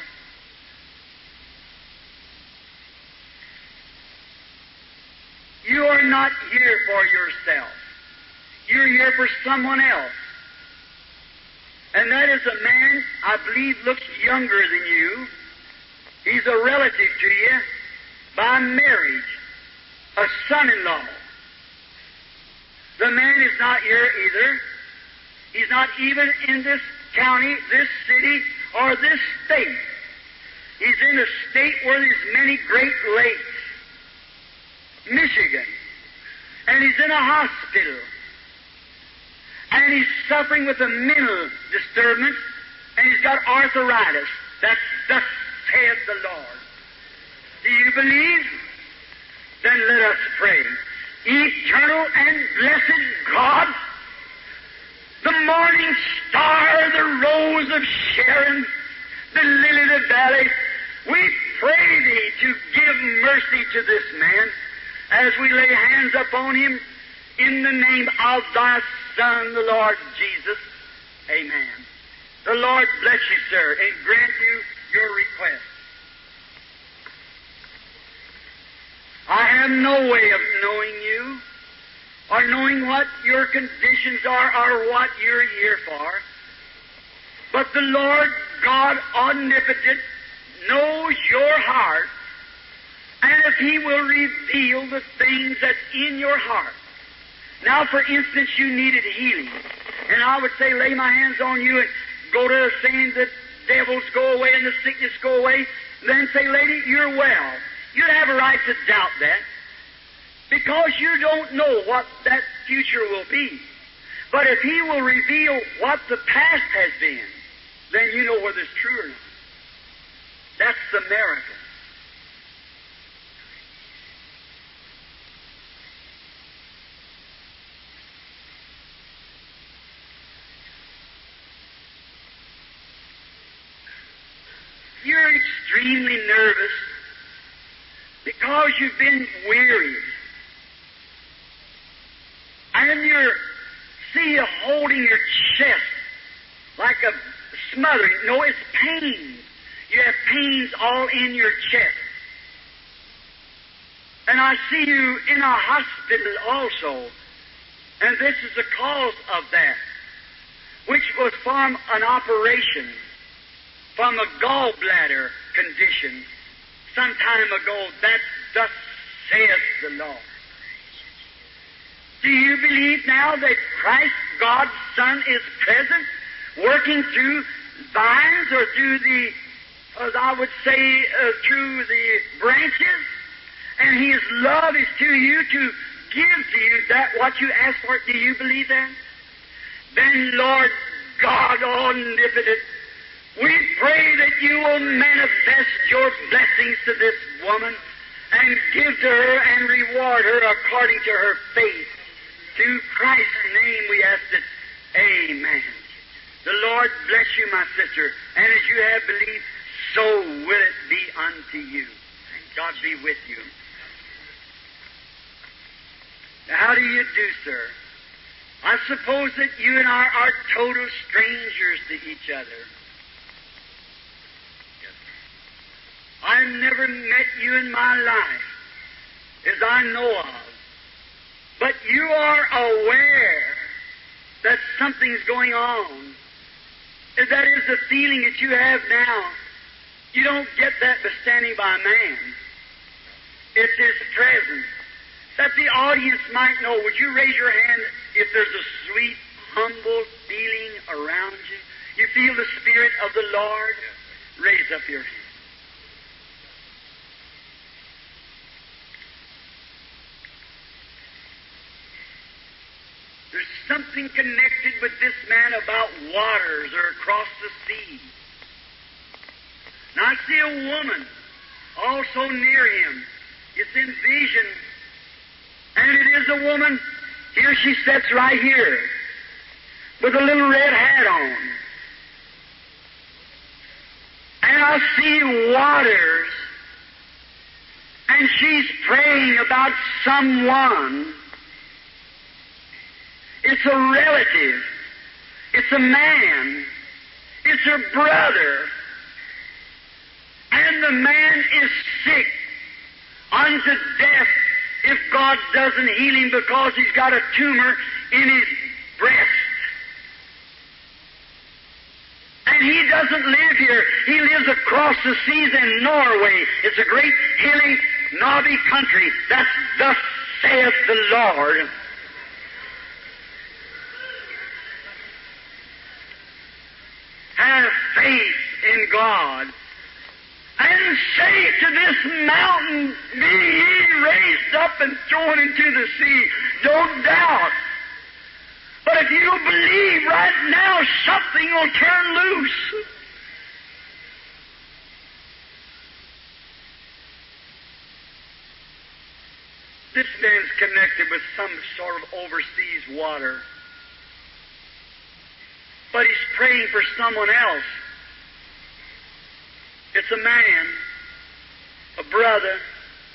You are not here for yourself. You're here for someone else. And that is a man, I believe, looks younger than you. He's a relative to you by marriage, a son-in-law. The man is not here either. He's not even in this county, this city, or this state. He's in a state where there's many Great Lakes, Michigan. And he's in a hospital. And he's suffering with a mental disturbance, and he's got arthritis. That's thus saith the Lord. Do you believe? Then let us pray. Eternal and blessed God, the morning star, the rose of Sharon, the lily of the valley, we pray Thee to give mercy to this man as we lay hands upon him in the name of Thy Son, the Lord Jesus. Amen. The Lord bless you, sir, and grant you your request. I have no way of knowing you, or knowing what your conditions are, or what you're here for. But the Lord God Omnipotent knows your heart, and if He will reveal the things that's in your heart. Now, for instance, you needed healing, and I would say, lay my hands on you and go to saying the devils go away and the sickness go away. Then say, lady, you're well. You'd have a right to doubt that, because you don't know what that future will be. But if He will reveal what the past has been, then you know whether it's true or not. That's the miracle. You're extremely nervous because you've been wearied. And you're, see you holding your chest like a smothering. No, it's pain. You have pains all in your chest. And I see you in a hospital also. And this is the cause of that, which was from an operation, from a gallbladder condition some time ago. That thus saith the Lord. Do you believe now that Christ, God's Son, is present, working through vines or through the, as I would say, uh, through the branches? And His love is to you to give to you that what you ask for. Do you believe that? Then, Lord God Omnipotent, we pray that you will manifest your blessings to this woman and give to her and reward her according to her faith. Through Christ's name we ask it. Amen. The Lord bless you, my sister, and as you have believed, so will it be unto you. And God be with you. Now, how do you do, sir? I suppose that you and I are total strangers to each other. I've never met you in my life, as I know of. But you are aware that something's going on. If that is the feeling that you have now, you don't get that by standing by a man. It's His presence. That the audience might know, would you raise your hand if there's a sweet, humble feeling around you? You feel the Spirit of the Lord? Raise up your hand. There's something connected with this man about waters or across the sea. Now I see a woman also near him. It's in vision. And it is a woman, here she sits right here, with a little red hat on. And I see waters, and she's praying about someone. It's a relative. It's a man. It's her brother. And the man is sick unto death if God doesn't heal him, because he's got a tumor in his breast. And he doesn't live here. He lives across the seas in Norway. It's a great hilly, knobby country. That's thus saith the Lord. Have faith in God. And say to this mountain, be ye raised up and thrown into the sea. Don't doubt. But if you believe right now, something will turn loose. This man's connected with some sort of overseas water. But he's praying for someone else. It's a man, a brother,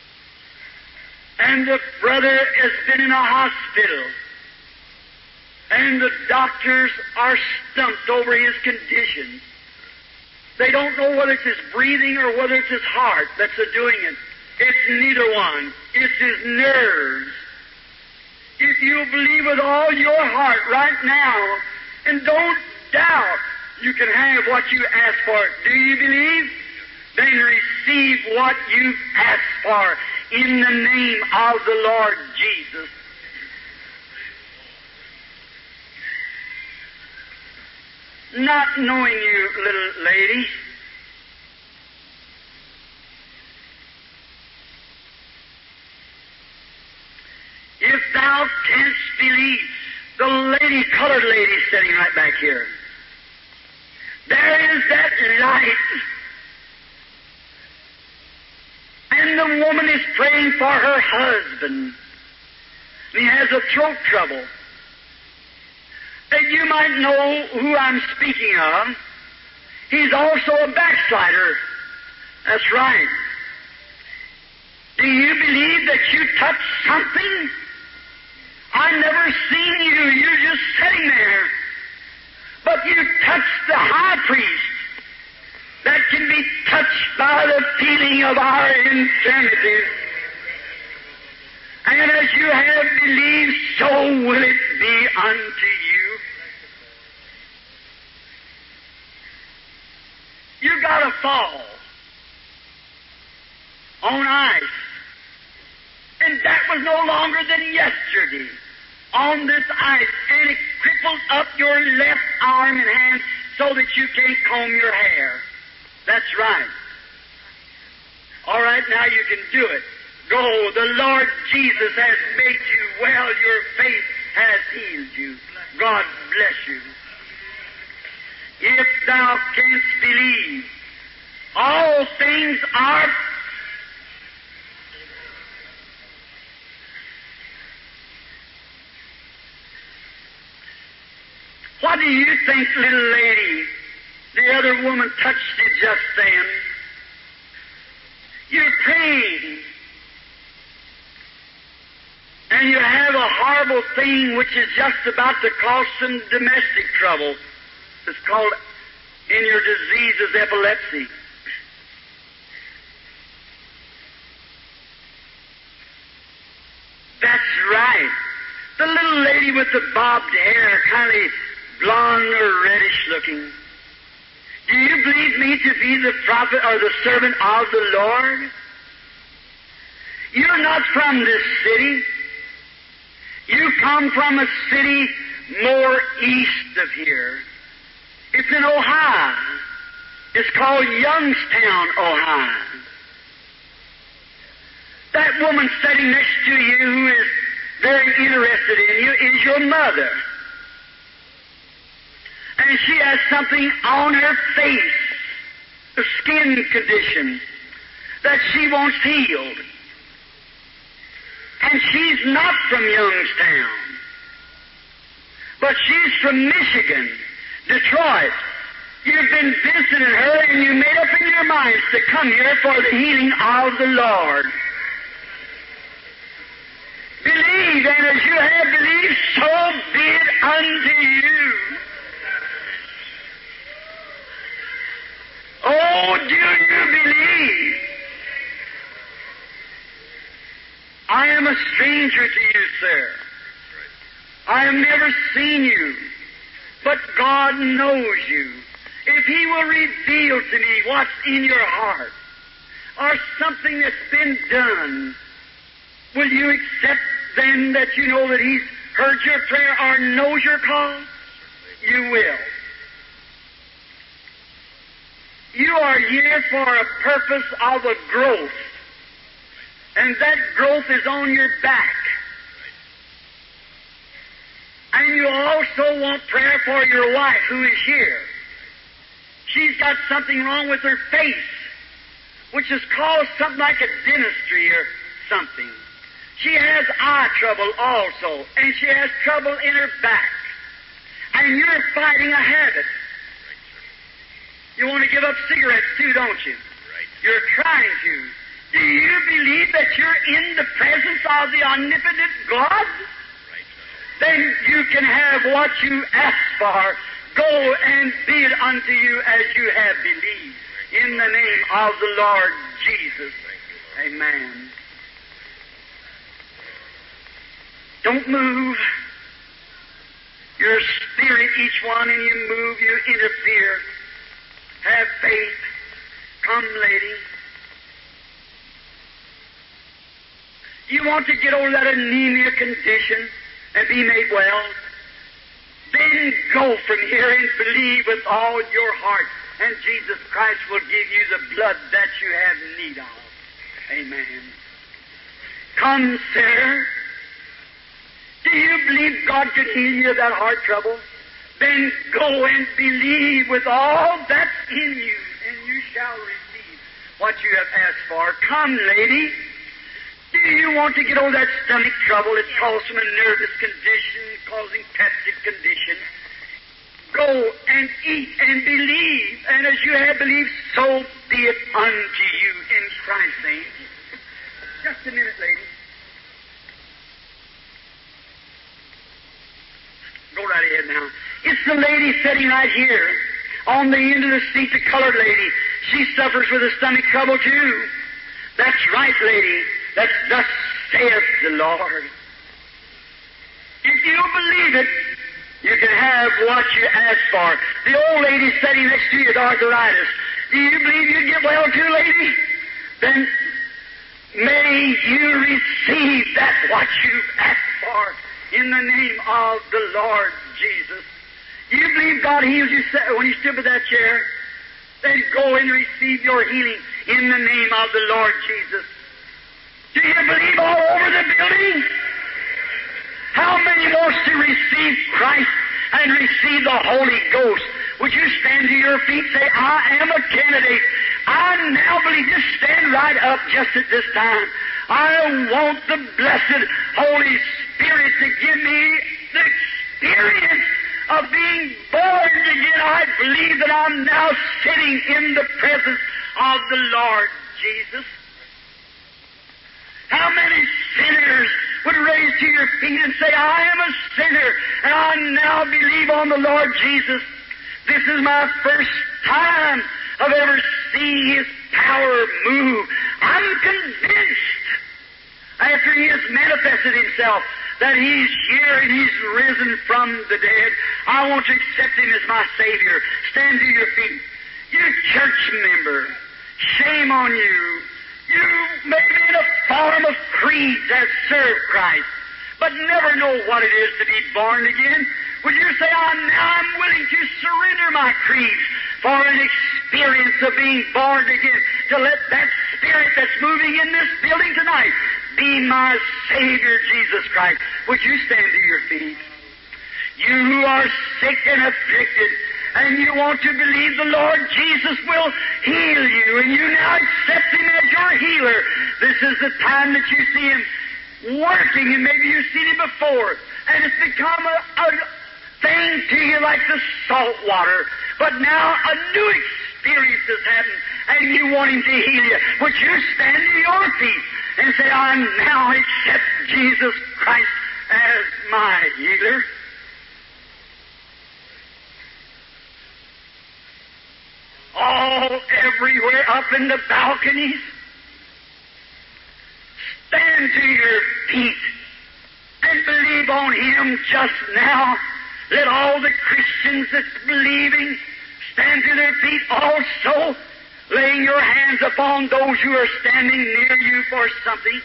and the brother has been in a hospital. And the doctors are stumped over his condition. They don't know whether it's his breathing or whether it's his heart that's a doing it. It's neither one. It's his nerves. If you believe with all your heart right now, and don't doubt, you can have what you ask for. Do you believe? Then receive what you've asked for in the name of the Lord Jesus. Not knowing you, little lady, if thou canst believe, the lady, colored lady sitting right back here, there is that light. And the woman is praying for her husband. He has a throat trouble. That you might know who I'm speaking of. He's also a backslider. That's right. Do you believe that you touched something? I've never seen you. You're just sitting there. But you touched the high priest that can be touched by the feeling of our infirmities. And as you have believed, so will it be unto you. You got a fall on ice. And that was no longer than yesterday on this ice. And it crippled up your left arm and hand so that you can't comb your hair. That's right. All right, now you can do it. Go. The Lord Jesus has made you well. Your faith has healed you. God bless you. If thou canst believe, all things are What do you think, little lady? The other woman touched you just then. You're praying. And you have a horrible thing which is just about to cause some domestic trouble. It's called, in your diseases, epilepsy. That's right. The little lady with the bobbed hair, kind of blonde or reddish looking. Do you believe me to be the prophet or the servant of the Lord? You're not from this city. You come from a city more east of here. It's in Ohio. It's called Youngstown, Ohio. That woman sitting next to you who is very interested in you is your mother. And she has something on her face, a skin condition, that she wants healed. And she's not from Youngstown, but she's from Michigan, Detroit. You've been visiting her and you made up in your minds to come here for the healing of the Lord. Believe, and as you have believed, so be it unto you. Oh, do you believe? I am a stranger to you, sir. I have never seen you, but God knows you. If He will reveal to me what's in your heart, or something that's been done, will you accept then that you know that He's heard your prayer or knows your call? You will. You are here for a purpose of a growth, and that growth is on your back. And you also want prayer for your wife who is here. She's got something wrong with her face, which has caused something like a dentistry or something. She has eye trouble also, and she has trouble in her back. And you're fighting a habit. You want to give up cigarettes too, don't you? Right. You're trying to. Do you believe that you're in the presence of the omnipotent God? Right. then you can have what you ask for. Go and be it unto you as you have believed. In the name of the Lord Jesus. Amen. Don't move. Your spirit, each one, and you move, you interfere. Have faith. Come, lady. You want to get over that anemia condition and be made well? Then go from here and believe with all your heart, and Jesus Christ will give you the blood that you have need of. Amen. Come, sir. Do you believe God could heal you of that heart trouble? Then go and believe with all that's in you, and you shall receive what you have asked for. Come, lady. Do you want to get over that stomach trouble? It's caused from a nervous condition, causing peptic condition. Go and eat and believe, and as you have believed, so be it unto you in Christ's name. Just a minute, lady. Go right ahead now. It's the lady sitting right here on the end of the seat, the colored lady. She suffers with a stomach trouble too. That's right, lady. That's thus saith the Lord. If you believe it, you can have what you ask for. The old lady sitting next to you with arthritis. Do you believe you get well too, lady? Then may you receive that what you've asked for in the name of the Lord Jesus. Do you believe God heals you when you stood with that chair? Then go and receive your healing in the name of the Lord Jesus. Do you believe all over the building? How many wants to receive Christ and receive the Holy Ghost? Would you stand to your feet and say, I am a candidate. I now believe. Just stand right up just at this time. I want the blessed Holy Spirit to give me the experience of being born again. I believe that I'm now sitting in the presence of the Lord Jesus. How many sinners would raise to your feet and say, I am a sinner, and I now believe on the Lord Jesus. This is my first time of ever seeing His power move. I'm convinced, after He has manifested Himself, that He's here and He's risen from the dead. I want to accept Him as my Savior. Stand to your feet. You church member, shame on you. You may be in a form of creed that serve Christ, but never know what it is to be born again. Would you say, I'm, now I'm willing to surrender my creed for an experience of being born again, to let that Spirit that's moving in this building tonight be my Savior, Jesus Christ. Would you stand to your feet? You who are sick and afflicted, and you want to believe the Lord Jesus will heal you, and you now accept Him as your healer, this is the time that you see Him working, and maybe you've seen Him before, and it's become a, a thing to you like the salt water, but now a new experience has happened, and you want Him to heal you. Would you stand to your feet and say, I now accept Jesus Christ as my healer? All everywhere, up in the balconies. Stand to your feet and believe on Him just now. Let all the Christians that's believing stand to their feet also, laying your hands upon those who are standing near you for something.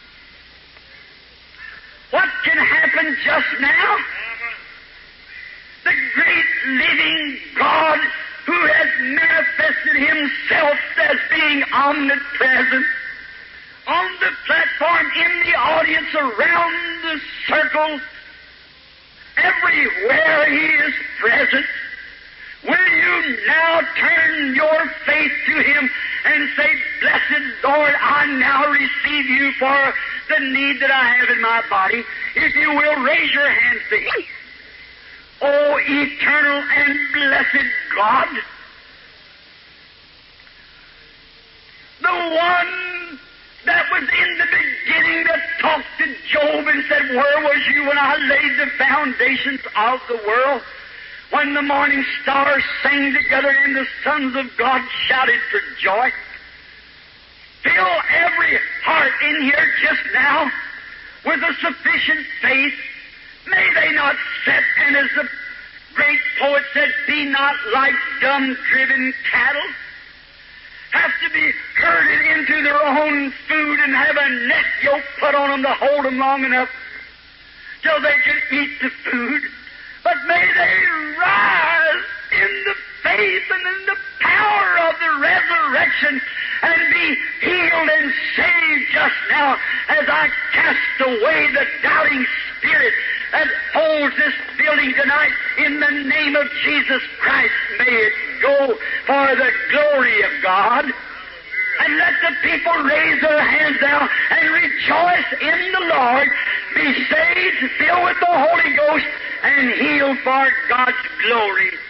What can happen just now? The great living God who has manifested Himself as being omnipresent on the platform, in the audience, around the circle, everywhere He is present. Will you now turn your faith to Him and say, Blessed Lord, I now receive You for the need that I have in my body. If you will, raise your hands to Him. O eternal and blessed God, the one that was in the beginning that talked to Job and said, where was you when I laid the foundations of the world? When the morning stars sang together and the sons of God shouted for joy? Fill every heart in here just now with a sufficient faith. May they not sit, and as the great poet said, be not like dumb-driven cattle. Have to be herded into their own food and have a net yoke put on them to hold them long enough till they can eat the food. But may they rise in the faith and in the power of the resurrection and be healed and saved just now as I cast away the doubting spirit that holds this building tonight. In the name of Jesus Christ, may it go for the glory of God. And let the people raise their hands now and rejoice in the Lord, be saved, filled with the Holy Ghost, and healed for God's glory.